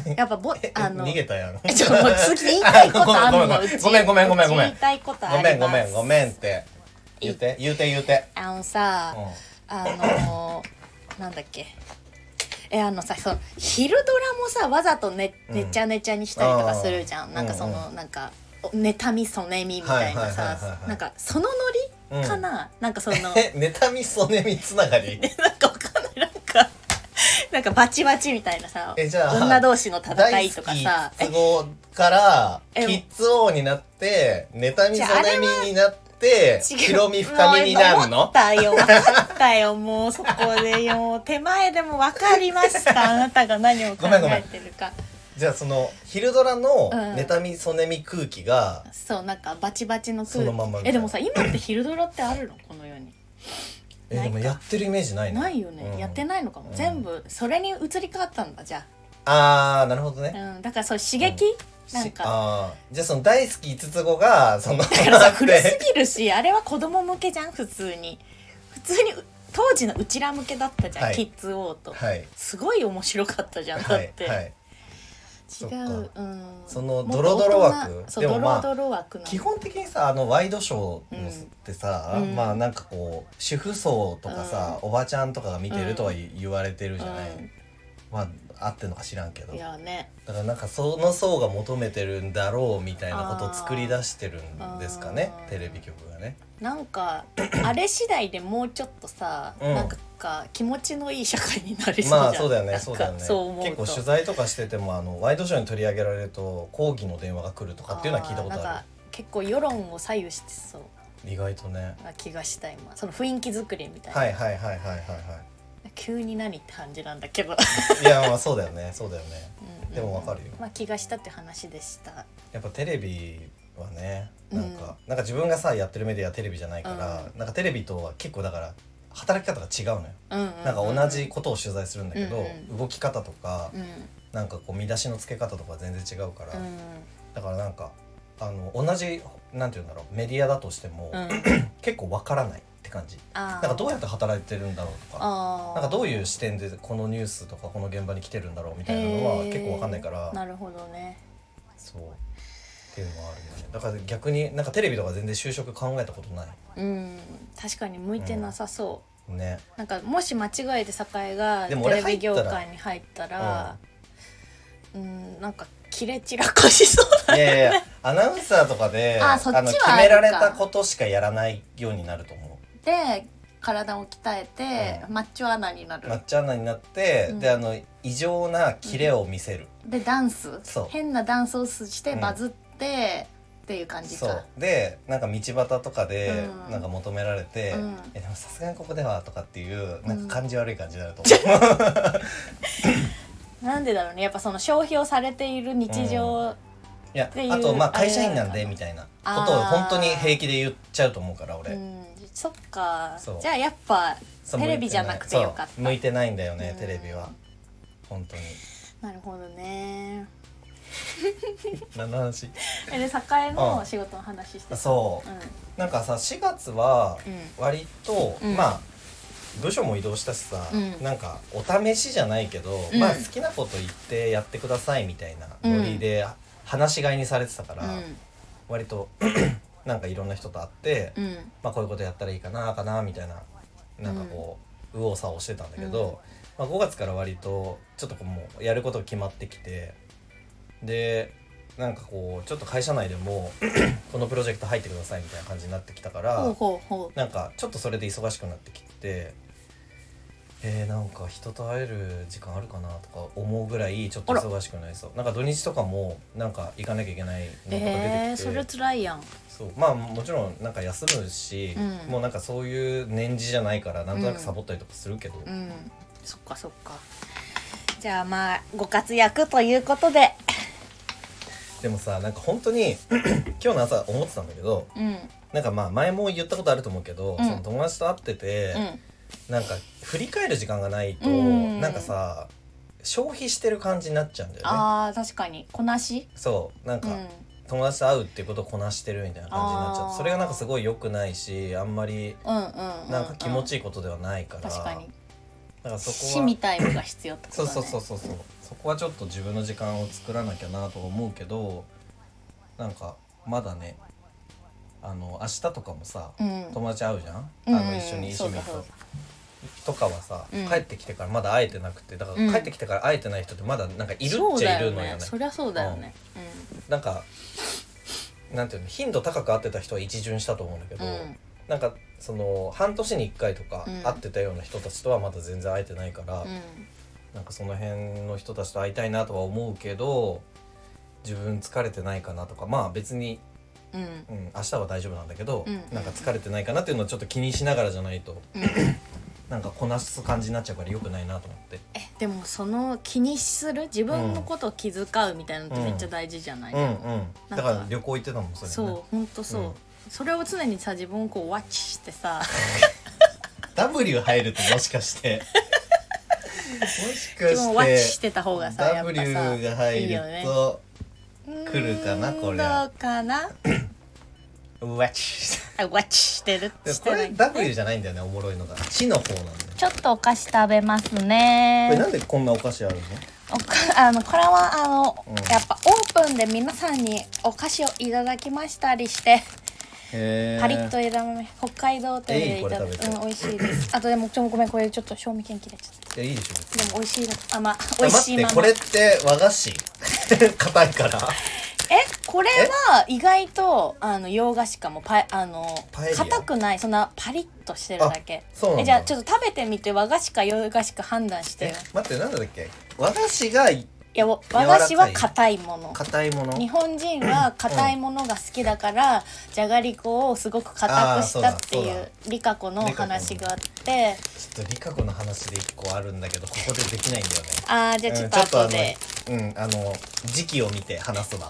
やっぱぼあの逃げたやん。 えちょもう次言いたいことあんのごめんうちごめんごめんごめんごめん言いたいことあごめんりますごめんごめんって言って言うて言うて。 あのさ、 うんあのー、なんだっけえあのさその昼ドラもさわざとね、 うんねちゃねちゃにしたりとかするじゃん、 あーなんかその、 うんうなんか妬みそねみみたいなはいはいはいはいさはいなんかそのノリかな、なんかそのえ妬みそねみつながり。 なんかわかんないなんかなんかバチバチみたいなさえじゃあ女同士の戦いとかさ大好き都合からえキッズ王になって妬みじゃあそねみになって広み深みになるもう思のっ？たよ分かったよもうそこでよ手前でも分かりましたあなたが何を考えてるか。 じゃあその昼ドラのうん妬みそねみ空気がそうなんかバチバチの空気そのまんまみたいなえでもさ今って昼ドラってあるのこの世にえでもやってるイメージないね。 ないよね、 うんやってないのかも、 うん全部それに移り変わったんだじゃあーなるほどね。 あ、うん、だからそう刺激、なんしかあーじゃあその大好き五つ子がそのだからさあって古すぎるしあれは子供向けじゃん普通に普通に当時のうちら向けだったじゃん、 はいキッズ王と、 はいすごい面白かったじゃんだはって、 いはい。 違そっかう、うん、 そのもっとドロドロ枠大人そうでもまあドロドロ枠なの基本的にさあのワイドショーのってさ、 うんまあなんかこう主婦層とかさ、おばちゃんとかが見てるとは言言われてるじゃない、 うんまあ合ってんのか知らんけどいやねだからなんかその層が求めてるんだろうみたいなことを作り出してるんですかねあーテレビ局がね。 なんかあれ次第でもうちょっとさ、 うんなんか気持ちのいい社会になりそうじゃん。 まあそうだよなんかねそうだよね。 そう思うと結構取材とかしててもあのワイドショーに取り上げられると抗議の電話が来るとかっていうのは聞いたことある。 ーなんか結構世論を左右してそう意外とね。 な気がした今その雰囲気作りみたいな、 はいはいはいはいはいは急に何って感じなんだけど、 い。いやまあそうだよねそうだよね。 うんうんでもわかるよ。 まあ気がしたって話でした。 やっぱテレビはねなんか、うん、なんか自分がさやってるメディアはテレビじゃないから、うん、なんかテレビとは結構だから働き方が違うのよ、 うんうんうん、 なんか同じことを取材するんだけど、うんうん、動き方とか、うん、なんかこう見出しの付け方とか全然違うから、うん、だからなんかあの同じなんていうんだろうメディアだとしても、うん、結構わからないって感じ。なんかどうやって働いてるんだろうとかなんかどういう視点でこのニュースとかこの現場に来てるんだろうみたいなのは結構わかんないから、 なるほどね。 そうっていうのはあるよね。だから逆になんかテレビとか全然就職考えたことない。 うん確かに向いてなさそう、うん、 ね。 なんかもし間違えて栄がテレビ業界に入ったらうん、うんなんかキレ散らかしそうだね。 いやいやアナウンサーとかであそっちはあるか決められたことしかやらないようになると思う。 で体を鍛えて、うん、マッチョアナになる。 マッチョアナになって、うん、であの異常なキレを見せる、 うん、でダンスそう変なダンスをしてバズって、うん、っていう感じか。 そうでなんか道端とかで、うん、なんか求められて、うん、えでもさすがにここではとかっていうなんか感じ悪い感じになると思う、 うん、なんでだろうねやっぱその消費をされている日常、うんいやあとまあ会社員なんでみたいなことを本当に平気で言っちゃうと思うから俺、うん、 そっかじゃあやっぱテレビじゃなくてよかった向いてないんだよね、うん、テレビは本当に。 なるほどね何の話えで栄の仕事の話してた、 そう、うん、なんかさしがつは割と、うん、まあ部署も移動したしさ、うん、なんかお試しじゃないけど、うん、まあ好きなこと言ってやってくださいみたいなノリで、うん話し飼いにされてたから、うん、割となんかいろんな人と会って、うん、まあこういうことやったらいいかなかなみたいななんかこう、うん、右往左往してたんだけど、うんまあ、ごがつから割とちょっとこうもうやることが決まってきてでなんかこうちょっと会社内でもこのプロジェクト入ってくださいみたいな感じになってきたからほうほうほうなんかちょっとそれで忙しくなってきて。えー、なんか人と会える時間あるかなとか思うぐらいちょっと忙しくなりそう。なんか土日とかもなんか行かなきゃいけないのとか出てきて、 えー、それ辛いやん。 そうまあもちろんなんか休むし、うん、もうなんかそういう年次じゃないからなんとなくサボったりとかするけど、 うんうん、そっかそっか。じゃあまあご活躍ということで。 でもさなんか本当に今日の朝思ってたんだけど、うん、なんかまあ前も言ったことあると思うけど、うん、その友達と会ってて、うんなんか振り返る時間がないと、うん、なんかさ消費してる感じになっちゃうんだよね。 あー確かにこなしそうなんか、うん、友達と会うっていうことをこなしてるみたいな感じになっちゃってそれがなんかすごい良くないしあんまりなんか気持ちいいことではないから、 確かにからそこは死みたいのが必要ってことそうだね。 そうそうそうそう、そこはちょっと自分の時間を作らなきゃなと思うけど、なんかまだね、あの明日とかもさ、 うん、 友達会うじゃん、 うん、 あの一緒に一緒にととかはさ、 うん、 帰ってきてからまだ会えてなくて、だから帰ってきてから会えてない人ってまだなんかいるっちゃいるのよね。 そりゃそうだよね、うん、 なんかなんていうの、頻度高く会ってた人は一巡したと思うんだけど、うん、なんかその半年にいっかいとか会ってたような人たちとはまだ全然会えてないから、うん、なんかその辺の人たちと会いたいなとは思うけど、自分疲れてないかなとか、まあ別に、うんうん、明日は大丈夫なんだけど、うん、なんか疲れてないかなっていうのをちょっと気にしながらじゃないと、うん、なんかこなす感じになっちゃうから良くないなと思って。 えでもその気にする自分のことを気遣うみたいなのってめっちゃ大事じゃない、 うんうんうん、だから旅行行ってたもんそれ、ね、 そうほんとそう、うん、それを常にさ自分をこうワッチしてさダブリュー 入るともしかしてもしかして自分をワッチしてた方がさダブリュー が入ると来るかな、これどうかなワッチワッチしてるってこれ ダブリュー じゃないんだよね、おもろいのがチの方なんだよ。 ちょっとお菓子食べますね。 これなんでこんなお菓子あるの？ おかあのこれはあの、うん、やっぱオープンで皆さんにお菓子をいただきましたりしてへパリッと枝豆北海道といういただく、うん、美味しいです。あとでもちょごめんこれちょっと賞味期限切れちゃった。 いやいいでしょ。 でも美味しいのあま美味しいまま。 待ってこれって和菓子硬いからえこれは意外とあの洋菓子かもパあの硬くない、そんなパリッとしてるだけ。 そうなんだ。 えじゃあちょっと食べてみて和菓子か洋菓子か判断してよ。 待ってなんだっけ、和菓子がいや和菓子は硬いもの。 硬いもの。 日本人は硬いものが好きだから、うん、じゃがりこをすごく硬くしたっていうリカ子の話があって、 ちょっとリカ子の話で一個あるんだけどここでできないんだよね。 あーじゃあちょっと後で、 うん、あの時期を見て話すわ。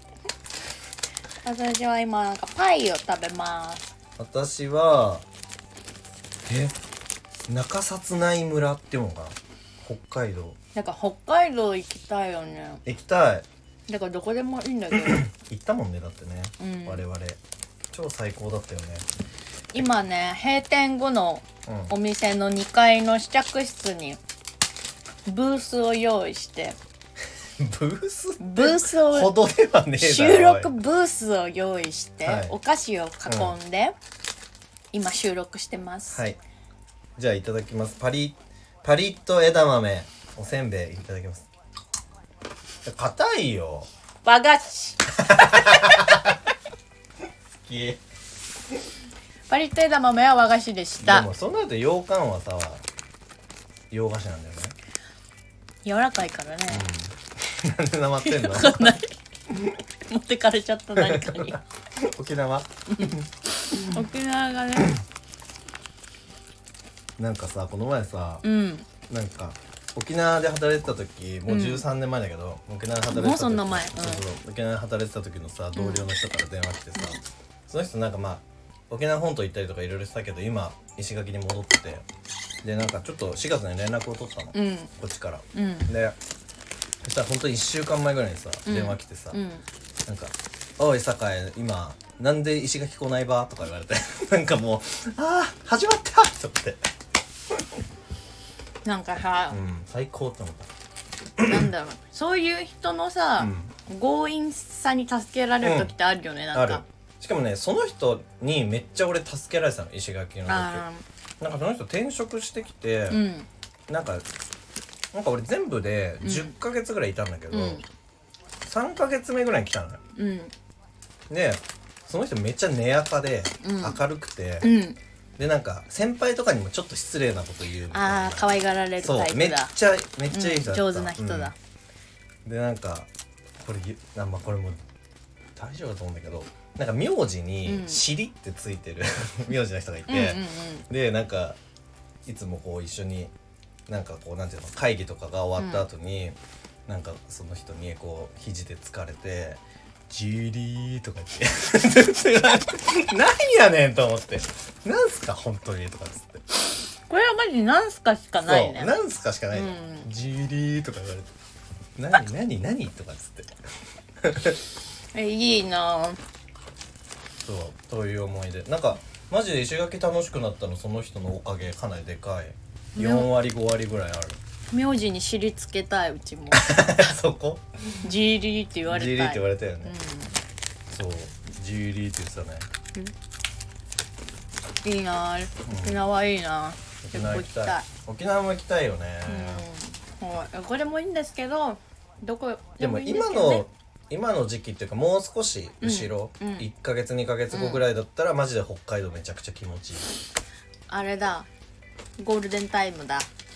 私は今なんかパイを食べます。 私はえ中札内村っていうのかな、北海道。 だから北海道行きたいよね。 行きたい。 だからどこでもいいんだけど行ったもんねだってね、うん、我々超最高だったよね。 今ね閉店後のお店のにかいの試着室にブースを用意してブースブースをほどではねえだろ。 収録ブースを用意して、はい、お菓子を囲んで、うん、今収録してます。 はい、じゃあいただきます。パリパリッと枝豆おせんべいいただきます。硬いよ和菓子パリッと枝豆は和菓子でした。 でもそうなると羊羹はさ洋菓子なんだよね。 柔らかいからね、 うん、なんでなまってんの分かんない持ってかれちゃった何かに沖縄沖縄がねなんかさこの前さ、 うん、 なんか沖縄で働いてた時もうじゅうさんねんまえだけど、うん、沖縄で働いてた時もうそんな前、うん、 そうそう沖縄で働いてた時のさ同僚の人から電話来てさ、うん、その人なんかまあ沖縄本島行ったりとかいろいろしたけど今石垣に戻ってて、でなんかちょっとしがつに連絡を取ったの、うん、こっちから、うん、でそしたら本当にいっしゅうかんまえぐらいにさ、うん、電話来てさ、うん、なんか「おい栄今なんで石垣来ないば?」とか言われてなんかもう「ああ始まった!」と思ってなんかさ、 うん、最高って思ったなんだろうそういう人のさ、うん、強引さに助けられる時ってあるよね、うん、なんかある。しかもねその人にめっちゃ俺助けられてたの石垣の時。なんかその人転職してきて、うん、なんかなんか俺全部でじゅっかげつぐらいいたんだけど、うん、さんかげつめぐらいに来たのよ、うん、でその人めっちゃ根垢で明るくて、うん、でなんか先輩とかにもちょっと失礼なこと言うみたいな。 あー可愛がられるタイプだ。 そうめっちゃめっちゃいい人だった、 うん、上手な人だ、 うん、でなんかこれあ、まあ、これも大丈夫だと思うんだけどなんか名字に尻ってついてる、うん、名字の人がいて、うんうんうん、でなんかいつもこう一緒になんかこうなんていうの会議とかが終わった後に、うん、なんかその人にこう肘で疲れてジーリーとか言って何やねんと思ってなんすか本当にとかっつってこれはマジなんすかしかないね。 そうなんすかしかないね、うん、ジーリーとか言われて何何何とかっつってえいいなそうという思い出。なんかマジで石垣楽しくなったのその人のおかげかなりでかい。 よん割ご割ぐらいある。 名字に尻つけたいうちもそこジーリーって言われたい。 ジーリーって言われたよね、 うん、 そうジーリーって言ってたね、 うん、いいな沖縄いいな、 沖縄行きたい。沖縄も行きたいよね、 うん、はい、これもいいんですけどどこでも今の今の時期っていうかもう少し後ろ、 うんうん、 いっかげつにかげつごぐらいだったら、うん、マジで北海道めちゃくちゃ気持ちいい。 あれだゴールデンタイムだ、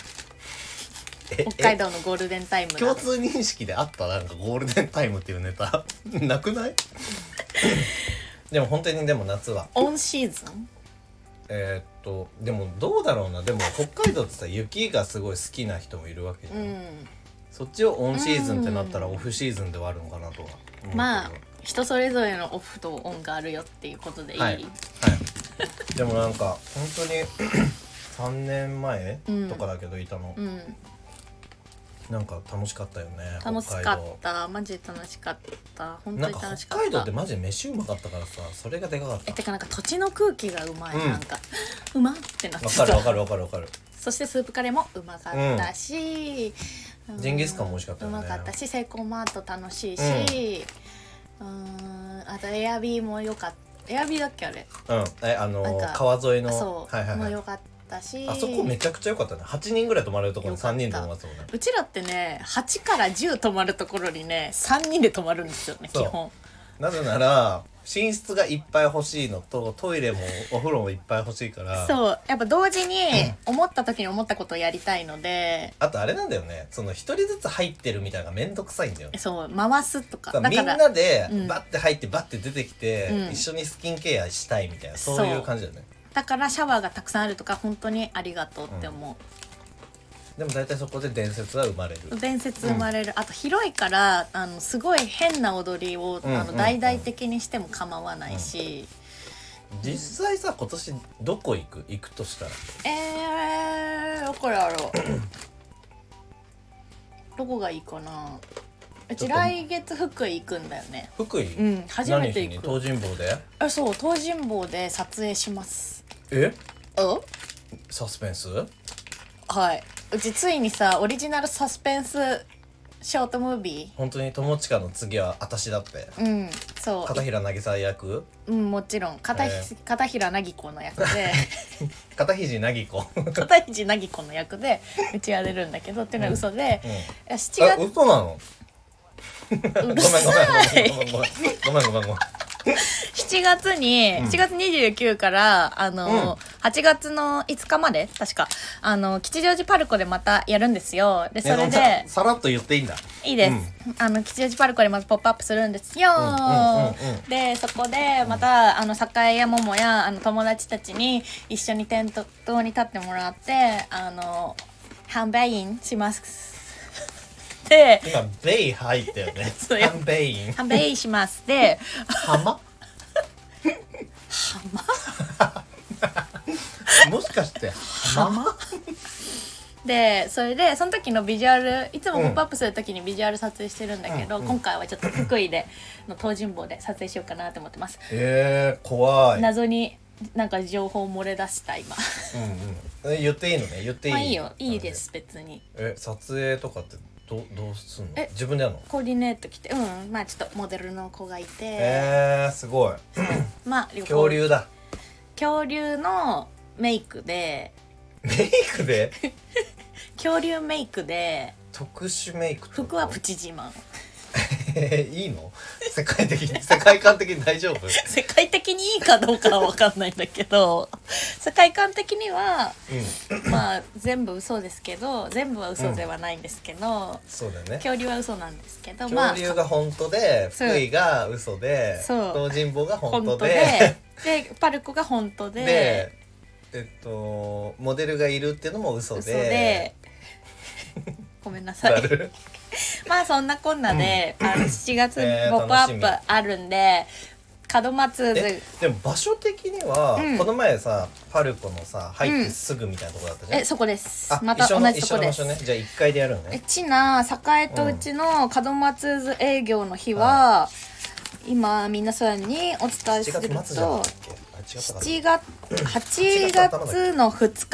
北海道のゴールデンタイムだ。 共通認識であった？なんかゴールデンタイムっていうネタなくない？でも本当にでも夏はオンシーズンえー、っとでもどうだろうな。でも北海道ってさ雪がすごい好きな人もいるわけじゃん、うん、そっちをオンシーズンってなったらオフシーズンではあるのかなとは思う。 まあ人それぞれのオフとオンがあるよっていうことでいい、はいはい、 でもなんか本当にさんねんまえとかだけどいたの、うんうん、なんか楽しかったよね。 楽しかった、マジで楽しかった、本当に楽しかった。 北海道ってマジで飯うまかったからさ、それがでかかった。 えてかなんか土地の空気がうまい、うん、なんかうまってなってた。 わかるわかるわかるわかる。 そしてスープカレーもうまかったし、 うん、ジンギスカンも美味しかったよね。 うまかったし、セイコーマート楽しいし、うん、うーんあとエアビーも良かった。エアビーだっけあれ？ うん、えあのー、川沿いのそう、はいはいはい、も良かった。しあそこめちゃくちゃ良かったね。はちにんぐらい泊まれるところにさんにんで泊まってたもんね。 うちらってねはちからじゅう泊まるところにねさんにんで泊まるんですよね基本。 なぜなら寝室がいっぱい欲しいのとトイレもお風呂もいっぱい欲しいから。 そうやっぱ同時に思った時に思ったことをやりたいので、 うん、あとあれなんだよね、その一人ずつ入ってるみたいなのがめんどくさいんだよね。 そう回すとかだからみんなでバッて入ってバッて出てきて、 うん、 一緒にスキンケアしたいみたいな、そういう感じだよね。 だからシャワーがたくさんあるとか本当にありがとうって思う、 うん、でも大体そこで伝説は生まれる。 伝説生まれる、うん、あと広いからあのすごい変な踊りを、うん、あの大々的にしても構わないし、 うん、実際さ今年どこ行く行くとしたらえーどこやろうどこがいいかな。うち来月福井行くんだよね。 福井？ うん、初めて行く。 東尋坊で？ あ、そう、東尋坊で撮影します。 え？ お？ サスペンス？ はい。うちついにさ、オリジナルサスペンスショートムービー。 本当に友近の次は私だって。 うん、そう。 片平渚役？うん、 もちろん。片, ひ、えー、片平凪子の役で。 片肘凪子。 片肘凪子の役でうちやれるんだけどっていうのは嘘で。 うんうん、しちがつ。あ、嘘なの？ごめんごめんごめんごめんごめんごめんごめんしちがつに、うん、しちがつにじゅうくからあの、うん、はちがつのいつかまで確かあの吉祥寺パルコでまたやるんですよ。でそれでさらっと言っていいんだ。 いいです、うん、あの吉祥寺パルコでまたポップアップするんですよ、うんうんうんうん、でそこでまたあの栄や桃やあの友達たちに一緒に店頭に立ってもらってあの販売員しますで今ベイ入ったよね。ハンベインハンベイしますでハマハマもしかしてハマでそれでその時のビジュアルいつもポップアップする時にビジュアル撮影してるんだけど、うん、今回はちょっと福井での東尋坊で撮影しようかなと思ってます。 えー、怖い。 謎になんか情報漏れ出した今うん、うん、言っていいのね。言っていい、 まあいいよいいです別に。 え撮影とかってど, どうすんの？え自分でやるの？ コーディネート着てうんまあちょっとモデルの子がいてえー、すごいまあ恐竜だ。 恐竜のメイクでメイクで恐竜メイクで特殊メイク服はプチ自慢えー、いいの？世界的に世界観的に大丈夫？ 世界的にいいかどうかは分かんないんだけど世界観的には、うん、まあ全部嘘ですけど全部は嘘ではないんですけど、うん、 そうだよね。 恐竜は嘘なんですけど恐竜が本当で福井が嘘で東尋坊が本当ででパルコが本当ででえっとモデルがいるっていうのも嘘で嘘でごめんなさいまあそんなこんなで、うん、あのしちがつポップアップあるんで門松ででも場所的には、うん、この前さパルコのさ入ってすぐみたいなところだったじゃん、 うん、えそこです。また同じとこです。 一緒の場所ね。じゃあいっかいでやるのね。 えちな栄とうちの門松図営業の日は、はい、今皆さんにお伝えするとしちがつはちがつのふつか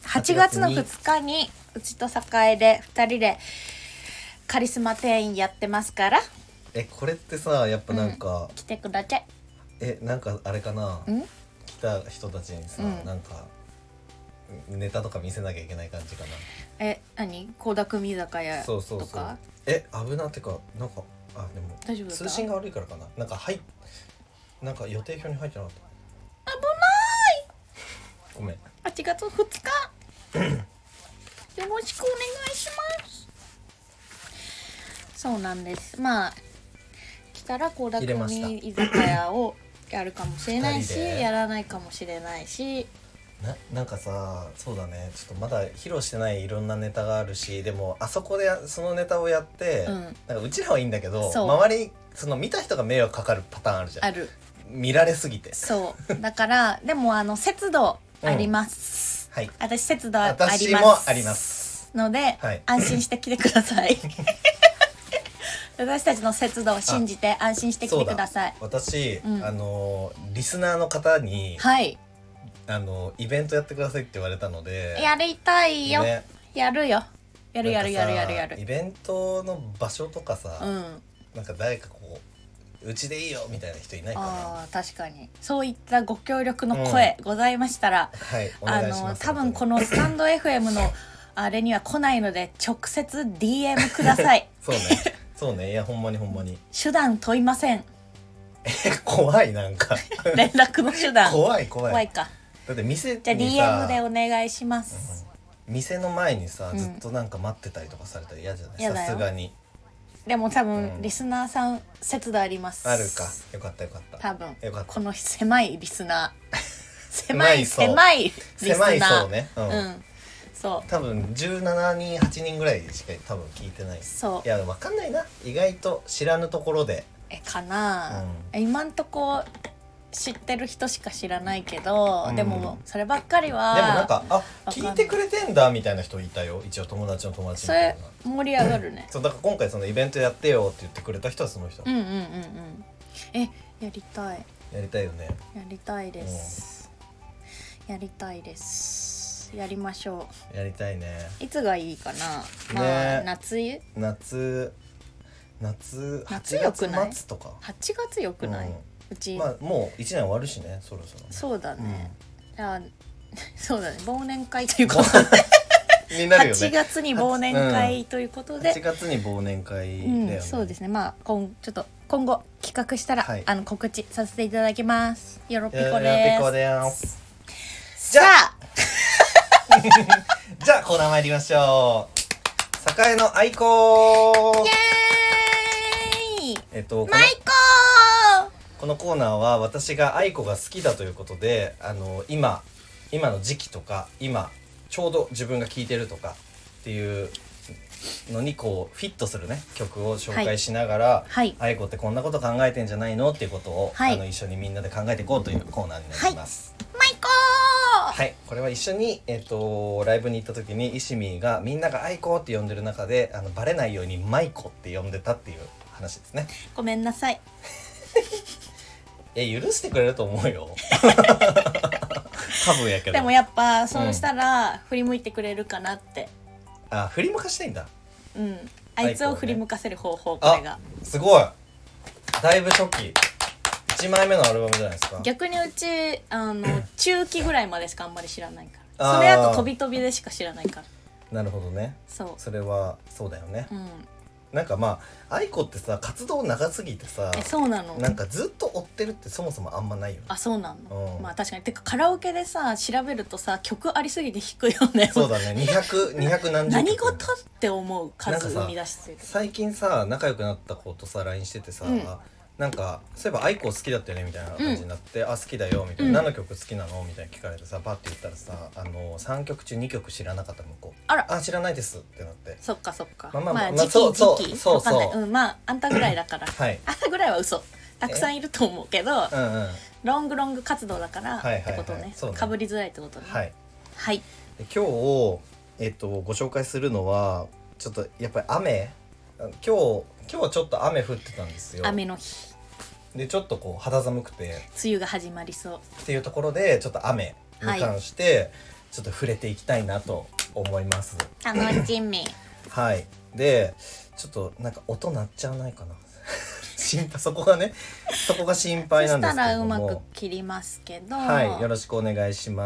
はちがつのふつかにうちと栄でふたりでカリスマ店員やってますから。 えこれってさやっぱなんか、 うん、来てください。 えなんかあれかな、 ん来た人たちにさ、うん、なんかネタとか見せなきゃいけない感じかな。 え何倖田來未居酒屋とか。 そうそうそう。え危なってかなんかあでも大丈夫だった？ 通信が悪いからかな。なんかはいなんか予定表に入ってなかった。 危ないごめん。 はちがつふつかよろしくお願いします。そうなんです。まあ来たら倖田來未居酒屋をやるかもしれないしやらないかもしれないしな, なんかさそうだねちょっとまだ披露してないいろんなネタがあるしでもあそこでそのネタをやって、うん、なんかうちらはいいんだけど周りその見た人が迷惑かかるパターンあるじゃん。 ある。 見られすぎて。 そうだからでもあの節度あります、うん、はい、私節度あります私もありますので、はい、安心して来てください私たちの節度を信じて安心して来てください。 私、うん、あのリスナーの方に、 はい、 あのイベントやってくださいって言われたのでやりたいよ、ね、やるよやるやるやるやるやるイベントの場所とかさ、 うん、 なんか誰かこううちでいいよみたいな人いないかな。 あ確かにそういったご協力の声ございましたら、 うん、はいお願いします。 あの多分このスタンド エフエム のあれには来ないので直接 ディーエム くださいそうねそうねいやほんまにほんまに手段問いませんえ怖いなんか連絡の手段怖い怖い怖いか。 だって店にさじゃあ ディーエム でお願いします、 うん、店の前にさずっとなんか待ってたりとかされたら嫌じゃない、さすがに。 でも多分、うん、リスナーさん節度あります。 あるかよかったよかった多分よかった。 この狭いリスナー狭い狭いリスナー狭いそうね、 うん、うんそう多分じゅうななにんはちにんぐらいしか多分聞いてない。 そういや分かんないな意外と知らぬところでえかな、うん、今んとこ知ってる人しか知らないけど、うん、でもそればっかりはでもなんかあ聞いてくれてんだみたいな人いたよ一応友達の友達みたいな。 それ盛り上がるねそうだから今回そのイベントやってよって言ってくれた人はその人。 うんうんうんうんえやりたいやりたいよね。 やりたいです、うん、やりたいですやりましょう。やりたいね。 いつがいいかな。まあ、 ね、 夏湯夏夏はちがつ末とかはちがつよくない、うん、うちまあもういちねん終わるしねそろそろ、ね、 そうだね、うん、じゃあそうだね忘年会ということでになるよね、 はちがつに忘年会ということで、 はちがつに忘年会だよね、 うん、そうですね。まあ今ちょっと今後企画したら、はい、あの告知させていただきます。よろぴこです。よろぴこです。じゃあじゃあコーナー参りましょう。栄の愛子イエーイえっとマイコこのコーナーは私が愛子が好きだということであの今今の時期とか今ちょうど自分が聴いてるとかっていうのにこうフィットするね曲を紹介しながら、はい、愛子ってこんなこと考えてんじゃないのっていうことを、はい、あの一緒にみんなで考えていこうというコーナーになります。 はい、マイコはい、これは一緒に、えー、とライブに行った時にイシミがみんなが愛子って呼んでる中であのバレないようにマイコって呼んでたっていう話ですね。 ごめんなさいえ許してくれると思うよ多分やけど。 でもやっぱそうしたら振り向いてくれるかなって、 うん、あ振り向かしたいんだ。 うんあいつを振り向かせる方法、ね、これがすごいだいぶ初期いちまいめのアルバムじゃないですか。 逆にうちあの中期ぐらいまでしかあんまり知らないからそれあと飛び飛びでしか知らないから。 なるほどね。 そうそれはそうだよね、 うん、 なんかまあ愛子ってさ活動長すぎてさえそうなのなんかずっと追ってるってそもそもあんまないよね。 あそうなの、 うん、 まあ確かにてかカラオケでさ調べるとさ曲ありすぎて弾くよね。 そうだねにひゃく、にひゃく何十曲何事って思う数生み出してる。 最近さ仲良くなった子とさ ライン しててさ、うん、なんかそういえば愛子好きだったよねみたいな感じになって、うん、あ好きだよみたいな、うん、何の曲好きなのみたいな聞かれてさパッて言ったらさあのさんきょく中にきょく知らなかった向こう。 あらあ知らないですってなって。 そっかそっかまあまあまあ、 まあ、時期そうそう時期そうそう、 うん、まああんたぐらいだからはいあんたぐらいは嘘たくさんいると思うけど、 うんうん、 ロングロング活動だからはいはいはい、 ってことね、 そうねかぶりづらいってことね。 はい、 はい、 で今日、えっと、ご紹介するのはちょっとやっぱり雨今日今日はちょっと雨降ってたんですよ。 雨の日でちょっとこう肌寒くて梅雨が始まりそうっていうところでちょっと雨に関して、はい、 ちょっと触れていきたいなと思います。 楽しみ。 はい。でちょっとなんか音鳴っちゃわないかな心配そこがねそこが心配なんですけれども、 そしたらうまく切りますけど、 はいよろしくお願いします。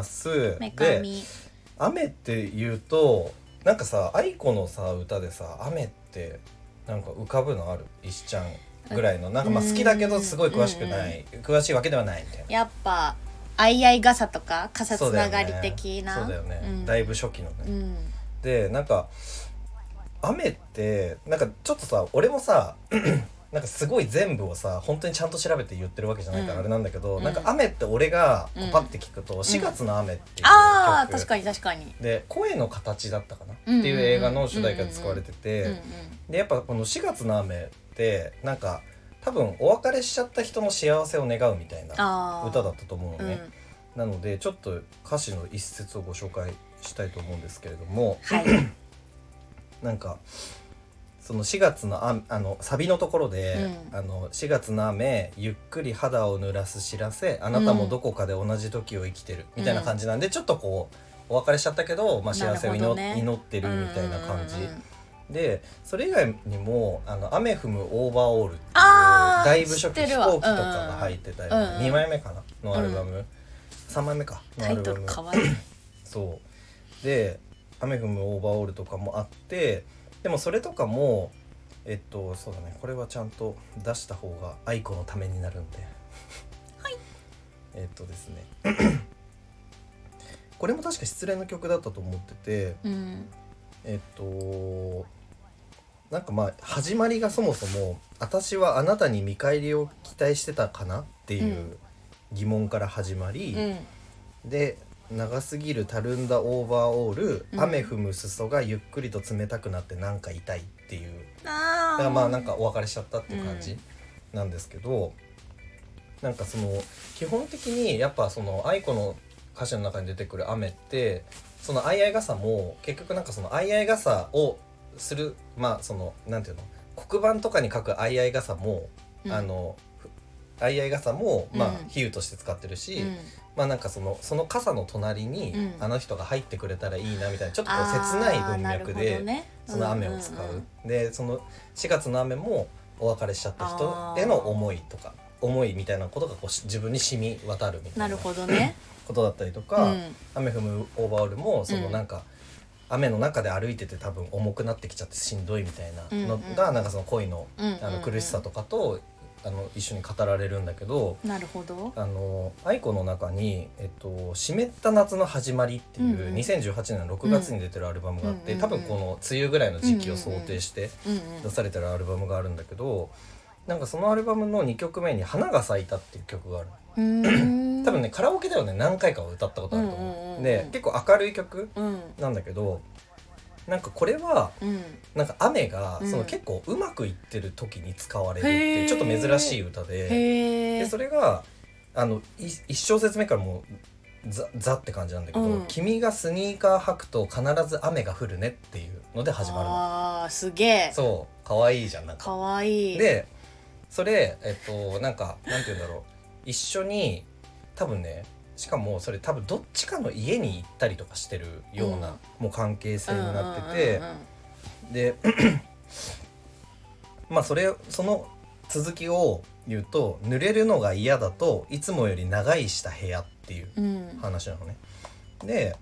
めかでみ雨って言うとなんかさ愛子のさ歌でさ雨ってなんか浮かぶのある？石ちゃんぐらいのなんかまあ好きだけどすごい詳しくない、詳しいわけではないみたいな。 やっぱあいあい傘とか傘つながり的な、 そうだよね、 うん、 だいぶ初期のね、 うん、 でなんか雨ってなんかちょっとさ俺もさなんかすごい全部をさ本当にちゃんと調べて言ってるわけじゃないからあれなんだけど、うん、なんか雨って俺がこうパッて聞くと、うん、しがつの雨っていう曲、 あー確かに確かにで声の形だったかな、うん、っていう映画の主題歌で使われてて、でやっぱこのしがつの雨ってなんか多分お別れしちゃった人の幸せを願うみたいな歌だったと思うのね、うん、なのでちょっと歌詞の一節をご紹介したいと思うんですけれども、はい、なんかそのしがつのああのサビのところで、うん、あのしがつの雨ゆっくり肌を濡らす知らせあなたもどこかで同じ時を生きてる、うん、みたいな感じなんでちょっとこうお別れしちゃったけど、まあ、幸せを 祈,、ね、祈ってるみたいな感じ、うんうんうんでそれ以外にもあの雨踏むオーバーオールっていうだいぶ初期飛行機とかが入ってたよ、うんうん、にまいめかなのアルバム、うん、さんまいめかのアルバム、タイトルかわいいそうで雨踏むオーバーオールとかもあってでもそれとかもえっとそうだねこれはちゃんと出した方が愛子のためになるんではいえっとですねこれも確か失恋の曲だったと思ってて、うんえっとなんかまあ始まりがそもそも私はあなたに見返りを期待してたかなっていう疑問から始まり、うん、で長すぎるたるんだオーバーオール、うん、雨踏む裾がゆっくりと冷たくなってなんか痛いっていうだからまあなんかお別れしちゃったっていう感じなんですけど、うん、なんかその基本的にやっぱその愛子の歌詞の中に出てくる雨ってその相合い傘も結局なんかその相合い傘をするまあそのなんていうの黒板とかに書く相合い傘も、うん、あの相合い傘もまあ比喩として使ってるし、うん、まあなんかそのその傘の隣にあの人が入ってくれたらいいなみたいなちょっとこう切ない文脈でその雨を使う、うんうんうん、でそのしがつの雨もお別れしちゃった人への思いとか思いみたいなことがこう自分に染み渡るみたいな。なるほどねことだったりとか、うん、雨踏むオーバーオールもそのなんか、うん、雨の中で歩いてて多分重くなってきちゃってしんどいみたいなのが、うんうん、なんかその恋の、うんうんうん、あの苦しさとかとあの一緒に語られるんだけど、 なるほどあの愛子の中に、えっと、湿った夏の始まりっていう、うんうん、にせんじゅうはちねんのろくがつに出てるアルバムがあって、うんうん、多分この梅雨ぐらいの時期を想定して出されてるアルバムがあるんだけど、なんかそのアルバムのにきょくめに花が咲いたっていう曲がある。うーん多分ねカラオケではね何回かは歌ったことあると思う、うんうんうん、で結構明るい曲なんだけど、うん、なんかこれは、うん、なんか雨が、うん、その結構うまくいってる時に使われるっていうちょっと珍しい歌で、でそれがあの一小節目からもうザ, ザって感じなんだけど、うん、君がスニーカー履くと必ず雨が降るねっていうので始まるの。 あーすげえそうかわいいじゃんなんかかわいいでそれえっとなんかなんて言うんだろう一緒に多分ねしかもそれ多分どっちかの家に行ったりとかしてるような、うん、もう関係性になってて、うんうんうんうん、でまあそれその続きを言うと濡れるのが嫌だといつもより長いした部屋っていう話なのね、うん、で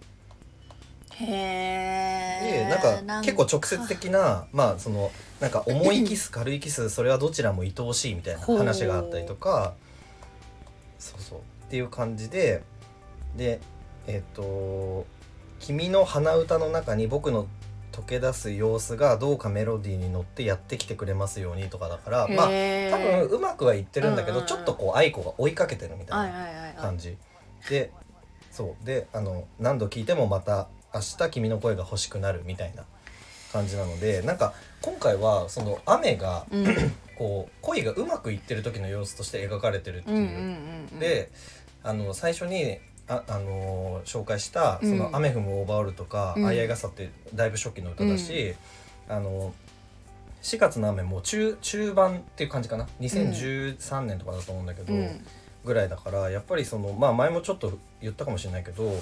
へでなんか結構直接的なまあそのなんか重いキス軽いキスそれはどちらも愛おしいみたいな話があったりとかそうそうっていう感じででえっと君の鼻歌の中に僕の溶け出す様子がどうかメロディーに乗ってやってきてくれますようにとかだからまあ多分うまくはいってるんだけど、うんうん、ちょっとこう愛子が追いかけてるみたいな感じ、はいはいはいはい、でそうであの何度聞いてもまた明日君の声が欲しくなるみたいな感じなのでなんか今回はその雨が、うん、こう恋がうまくいってる時の様子として描かれてるっていう、うんうんうんうん、であの最初にあ、あのー、紹介したその雨踏むオーバーオールとか、うん、あいあい傘ってだいぶ初期の歌だし、うん、あのしがつの雨も 中, 中盤っていう感じかなにせんじゅうさんねんとかだと思うんだけど、うん、ぐらいだからやっぱりそのまあ前もちょっと言ったかもしれないけど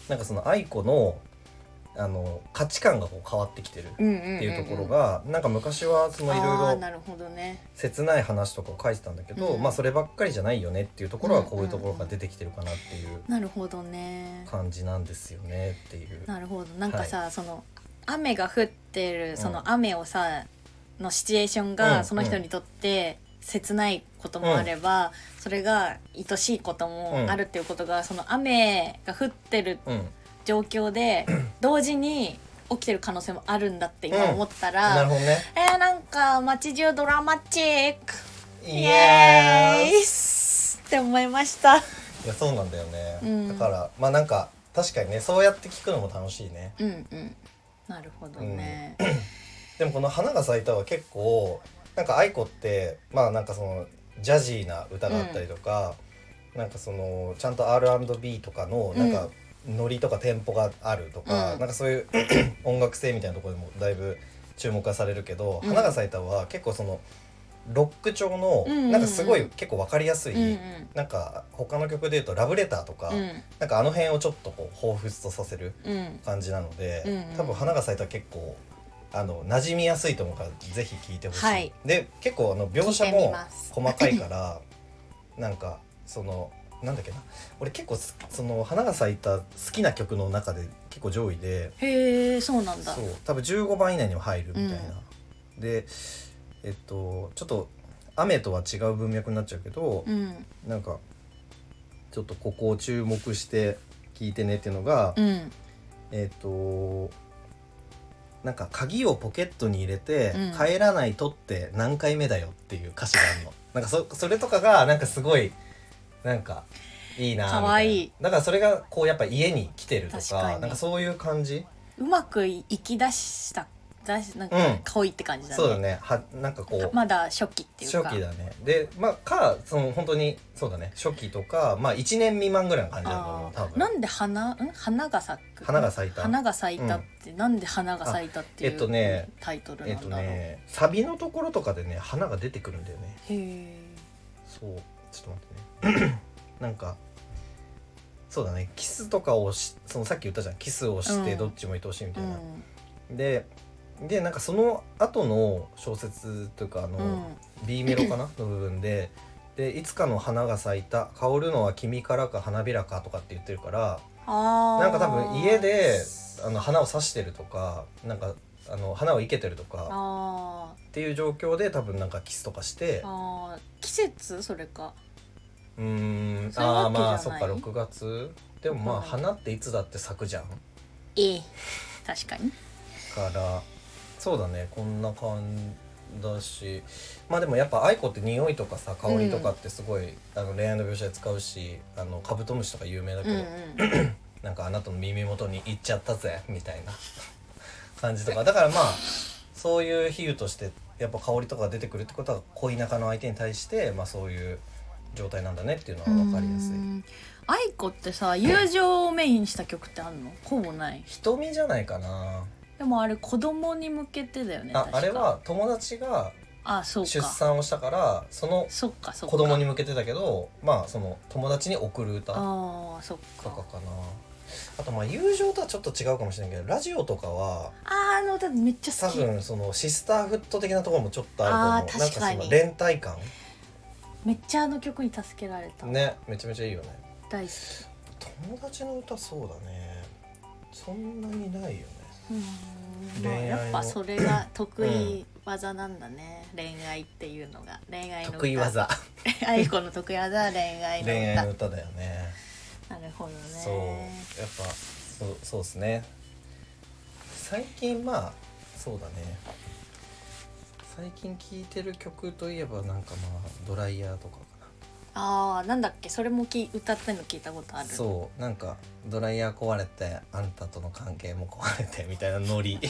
なんかその愛子のあの価値観がこう変わってきてるっていうところが、なんか昔はそのいろいろ切ない話とかを書いてたんだけど、まあそればっかりじゃないよねっていうところはこういうところが出てきてるかなっていうなるほどね感じなんですよねっていう。 なるほど。なんかさ、はい、その雨が降ってるその雨をさ、うん、のシチュエーションがその人にとって切ないこともあれば、うん、それが愛しいこともあるっていうことが、うん、その雨が降ってる、うん状況で同時に起きてる可能性もあるんだって今思ったら、うん、 なるほどね、 えー、なんか街中ドラマチックイエーイって思いました。いやそうなんだよね、うん、だからまあなんか確かにねそうやって聞くのも楽しいね。 うんうんなるほどね、 うん、でもこの花が咲いたは結構なんか愛子ってまあなんかそのジャジーな歌があったりとか、うん、なんかそのちゃんと アールアンドビー とかのなんか、うんノリとかテンポがあるとか、うん、なんかそういう音楽性みたいなところでもだいぶ注目はされるけど、うん、花が咲いたは結構そのロック調の、うんうんうん、なんかすごい結構分かりやすい、うんうん、なんか他の曲でいうとラブレターとか、うん、なんかあの辺をちょっとこう彷彿とさせる感じなので、うんうん、多分花が咲いたは結構あの馴染みやすいと思うからぜひ聴いてほしい、はい、で結構あの描写も細かいからなんかそのなんだっけな俺結構その花が咲いた好きな曲の中で結構上位でへーそうなんだそう多分じゅうごばん以内には入るみたいな、うん、でえっとちょっと雨とは違う文脈になっちゃうけど、うん、なんかちょっとここを注目して聞いてねっていうのが、うん、えっとなんか鍵をポケットに入れて、うん、帰らないとって何回目だよっていう歌詞があるのなんか そ, それとかがなんかすごいなんかいいなみたいな。かわいい。だからそれがこうやっぱ家に来てると か, かなんかそういう感じうまく生き出した出しなんか可愛いって感じだね、 うん、そうだねはなんかこうまだ初期っていうか初期だねでまあかその本当にそうだね初期とかまあいちねん未満ぐらいの感じだと思う多分なんで花ん花が咲く花が咲いた花が咲いたって、うん、なんで花が咲いたっていう、 えっとね、 タイトルなんだろう、 えっとねサビのところとかでね花が出てくるんだよね。 へえそうちょっと待ってねなんかそうだねキスとかをしそのさっき言ったじゃんキスをしてどっちも愛おしいみたいな、うん、ででなんかその後の小説というかあの、うん、B メロかなの部分ででいつかの花が咲いた香るのは君からか花びらかとかって言ってるからなんか多分家であの花を刺してるとかなんかあの花を生けてるとかっていう状況で多分なんかキスとかしてあ季節それかうーんああまあそっかろくがつでもまあ花っていつだって咲くじゃんええ確かにからそうだねこんな感じだしまあでもやっぱ愛子って匂いとかさ香りとかってすごい、うん、あの恋愛の描写で使うしあのカブトムシとか有名だけど、うんうん、なんかあなたの耳元に行っちゃったぜみたいな感じとかだからまあそういう比喩としてやっぱ香りとか出てくるってことは恋仲の相手に対してまあそういう状態なんだねっていうのは分かりやすい。 愛子ってさ友情をメインにした曲ってあるの？ほぼない。 瞳じゃないかな。 でもあれ子供に向けてだよね。 あ、あれは友達が出産をしたからその子供に向けてだけどまあその友達に送る歌とかかな。あとまあ友情とはちょっと違うかもしれないけどラジオとかはあの歌めっちゃ好き。 多分そのシスターフット的なところもちょっとあると思う。なんかその連帯感めっちゃあの曲に助けられたね。めちゃめちゃいいよね。 大好き。友達の歌そうだねそんなにないよね。 うん、まあ、やっぱそれが得意技なんだね、うん、恋愛っていうのが恋愛の歌得意技愛子の得意技は恋愛の歌恋愛の歌だよね。 なるほどね。 そうやっぱそうそうですね。最近まあそうだね最近聴いてる曲といえばなんかまあドライヤーとかかな。 あーなんだっけそれもき歌ってんの聞いたことある。 そうなんかドライヤー壊れてあんたとの関係も壊れてみたいなノリ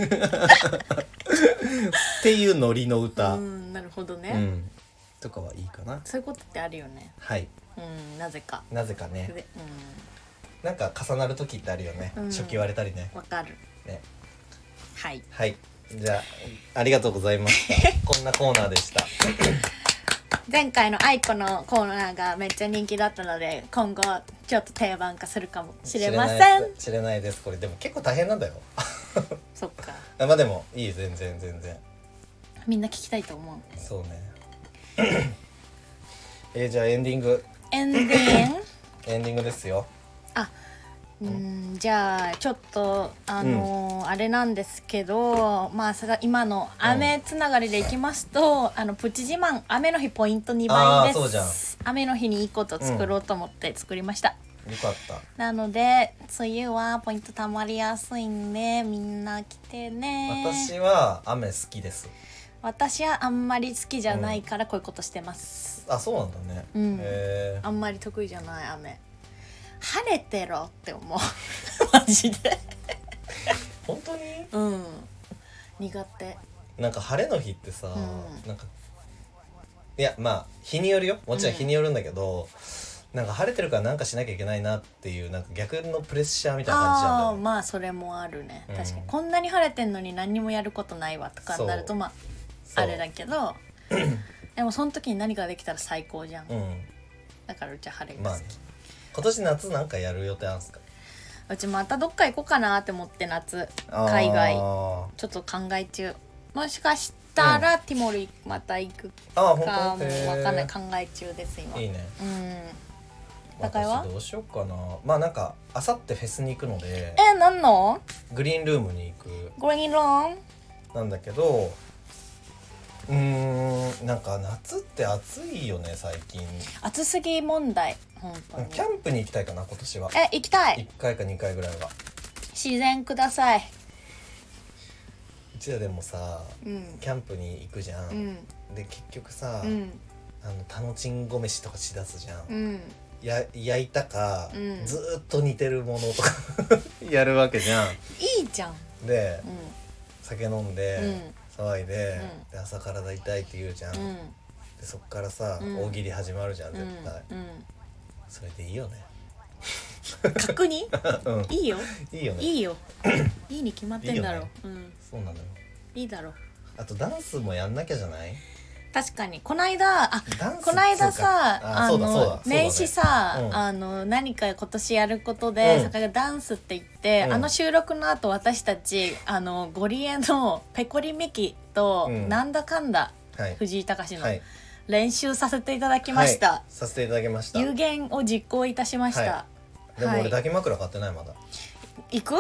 っていうノリの歌。 うんなるほどね、 うん、とかはいいかな。 そういうことってあるよね。 はいうんなぜかなぜかね、うん、なんか重なる時ってあるよね、うん、初期割れたりね。 わかるね。 はいはいじゃあありがとうございましたこんなコーナーでした前回の愛子のコーナーがめっちゃ人気だったので今後ちょっと定番化するかもしれません。 知れない知れないです。これでも結構大変なんだよそっか、 あまあでもいい、全然全然みんな聞きたいと思う。 そうねえー、じゃあエンディングエンディングエンディングですよ。 あうんじゃあちょっとあのーうん、あれなんですけど、まあそれ今の雨つながりでいきますと、うん、あのプチ自慢雨の日ポイントにばいです。 そうじゃん。 雨の日にいいこと作ろうと思って作りました、 うん、よかった。 なので梅雨はポイントたまりやすいんでみんな来てね。 私は雨好きです。 私はあんまり好きじゃないからこういうことしてます、 うん、あそうなんだね、 うん、 へあんまり得意じゃない雨。晴れてろって思うマジで本当にうん苦手。 なんか晴れの日ってさ、 うん、なんかいやまあ日によるよ、もちろん日によるんだけど、うん、なんか晴れてるからなんかしなきゃいけないなっていうなんか逆のプレッシャーみたいな感じなんだよね。 あまあそれもあるね、確かに、 うん、 こんなに晴れてんのに何にもやることないわとかになるとまああれだけどでもその時に何かできたら最高じゃん、うん、だからうちは晴れが好き、まあね、 今年夏なんかやる予定あるんですか？ うちまたどっか行こうかなって思って夏海外ちょっと考え中。もしかしたら、うん、ティモリまた行くかも分かんない、考え中です今。 いいね。 うん高井は私どうしようかな。まあなんかあさってフェスに行くので、 え何のグリーンルームに行くグリーンルームなんだけど、うーんなんか夏って暑いよね最近。 暑すぎ問題本当に。 キャンプに行きたいかな今年は。 え行きたい。 いっかいかにかいぐらいは。 自然ください。 うちらでもさ、うん、キャンプに行くじゃん、うん、で結局さ、うん、あのタノチンゴ飯とかしだすじゃん、うん、や焼いたか、うん、ずっと似てるものとかやるわけじゃん。 いいじゃん。 で、うん、酒飲んで、うん、騒いで、うん、で朝体痛いって言うじゃん、うん、でそっからさ、うん、大喜利始まるじゃん絶対、うんうん、それでいいよね確認、うん、いいよいいよね。 いいよいいに決まってんだろ。いいよね、うん、 そうなのよ。 いいだろ。 あとダンスもやんなきゃじゃない？ 確かにこの間あこの間さあの年始さ、うん、あの何か今年やることで、うん、坂がダンスって言って、うん、あの収録の後私たちあのゴリエのペコリミキと、うん、なんだかんだ、はい、藤井隆の、はい、練習させていただきました、はい、 させていただきました。 有言を実行いたしました、はい、 でも俺抱き枕買ってないまだ。 行く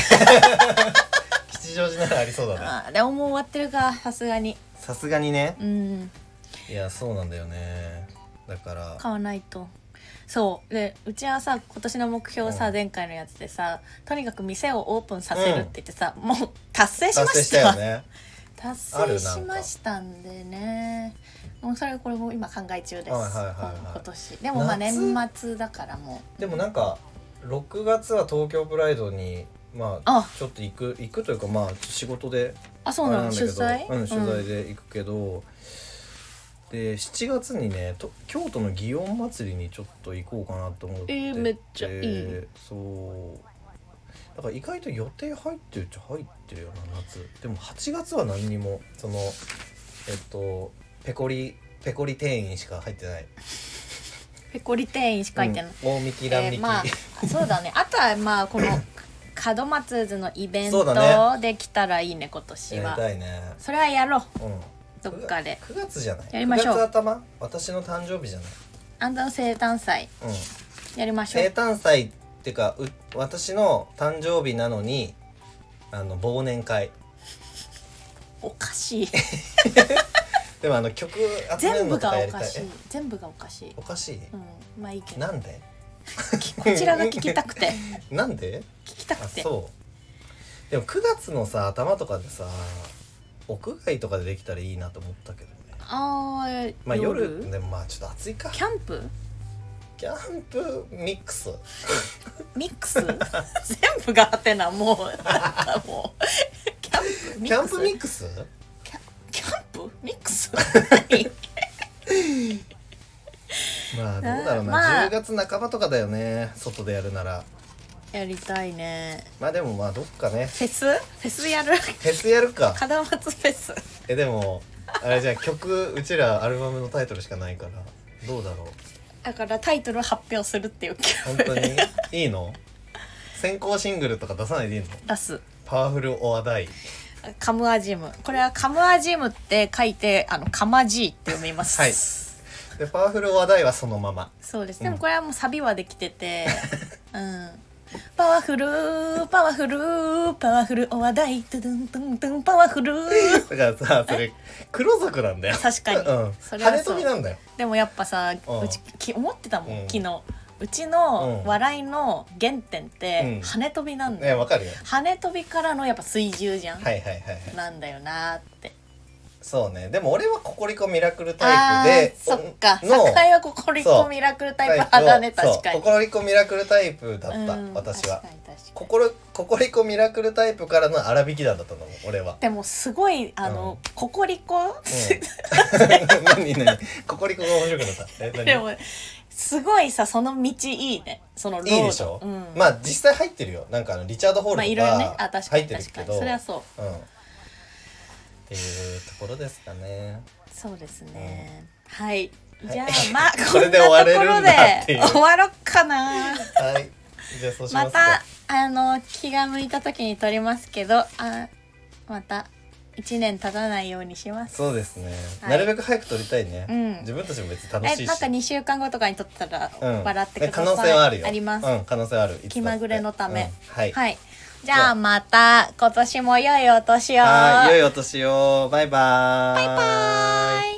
吉祥寺ならありそうだね。 あでももう終わってるかさすがに。 さすがにね、 うん、 いやそうなんだよね。だから買わないと。そうでうちはさ今年の目標さ、うん、前回のやつでさとにかく店をオープンさせるって言ってさ、うん、もう達成しました。達成したよね。達成しましたんでね。もうそれこれも今考え中です、はいはいはいはい、今年でもまあ年末だからもう。 でもなんかろくがつは東京プライドにまあ、あちょっと行く行くというかまあ仕事であそうなの取材、 うん、取材で行くけど、うん、でしちがつにねと京都の祇園祭りにちょっと行こうかなと思ってて、 えー、めっちゃいい。 そうだから意外と予定入ってるっちゃ入ってるよな夏。でもはちがつは何にもそのえっとペコリペコリ店員しか入ってない。 ペコリ店員しか入ってない、 うん、大見きらんみき、 えー、まあそうだね。あとはまあこの門松津のイベントできたらいいね今年は。 やりたいね。 それはやろう、うん、どっかで。 くがつじゃない？ やりましょう。 くがつ頭私の誕生日じゃない？ あんたの生誕祭、うん、やりましょう。 生誕祭っていうかう私の誕生日なのにあの忘年会おかしいでもあの曲集めるのとかやりたい。 全部がおかしい。 おかしい、 うん、まあいいけど。 なんでこちらが聞きたくてなんで聞きたくて。 あそうでもくがつのさ頭とかでさ屋外とかでできたらいいなと思ったけどね。 あーまあ夜、夜でもまあちょっと暑いか。 キャンプキャンプミックスミックス全部がハテナもうもうキャンプミックスキャンプミックスキャ、キャンプミックスまあどうだろうな、まあ、じゅうがつなかばとかだよね外でやるなら。 やりたいね。 まあでもまあどっかねフェスフェスやるフェスやるか門松フェスえでもあれじゃあ曲うちらアルバムのタイトルしかないからどうだろう。 だからタイトル発表するっていう企本当にいいの？先行シングルとか出さないでいいの？ 画出す。 パワフルオアダイ。 カムアジム、これはカムアジムって書いてあのカマジーって読みます。 はい。でパワフルオアダイはそのまま。 そうです。でもこれはもうサビはできてて、うん。パワフルパワフルパワフルオアダイトゥドゥントゥントゥンパワフル。 だからさ、それ黒族なんだよ。 確かに。 うん。 それはそう。 羽飛びなんだよ。 でもやっぱさ、 うんうちき思ってたもん、 うん昨日。うちのうん笑いの原点ってうん羽飛びなんだね、 よ。 わかるよ。 羽飛びからのやっぱ水獣じゃん。 はいはいはいはい。 なんだよなーって。 そうね。でも俺はココリコミラクルタイプで、 あーそっか。 の酒井はココリコミラクルタイプ派だね、 そう確かに。 ココリコミラクルタイプだった、 うん私は確かに確かにココロココリコミラクルタイプからの荒引き団だったの俺は。 でもすごいあの、 うココリコ、 うん、何何ココリコが面白くなったえ何でもすごいさその道いいね、そのロード。 いいでしょ、 うん、 まあ実際入ってるよ、なんかあのリチャード・ホールまあいとろいろね、あか確かに入ってる確かにけど、 それはそう。 うん、っていうところですかね。 そうですね、はい。 はいじゃあまあこれで終われるんだっていうこんなところで終わろっかな。 はいじゃあそうしまますか。 たあの気が向いた時に撮りますけど、あまたいちねん経たないようにします。 そうですね、 はいなるべく早く撮りたいね、 うん自分たちも別に楽しいし、 えなんかにしゅうかんごとかに撮ったらうん、 笑ってください。 可能性はあるよ。 あります、 うん、可能性はある。いつだって気まぐれのため、 うんはい、 はい。じゃあまた今年も良いお年を。 はい、良いお年を。バイバーイ。 バイバーイ。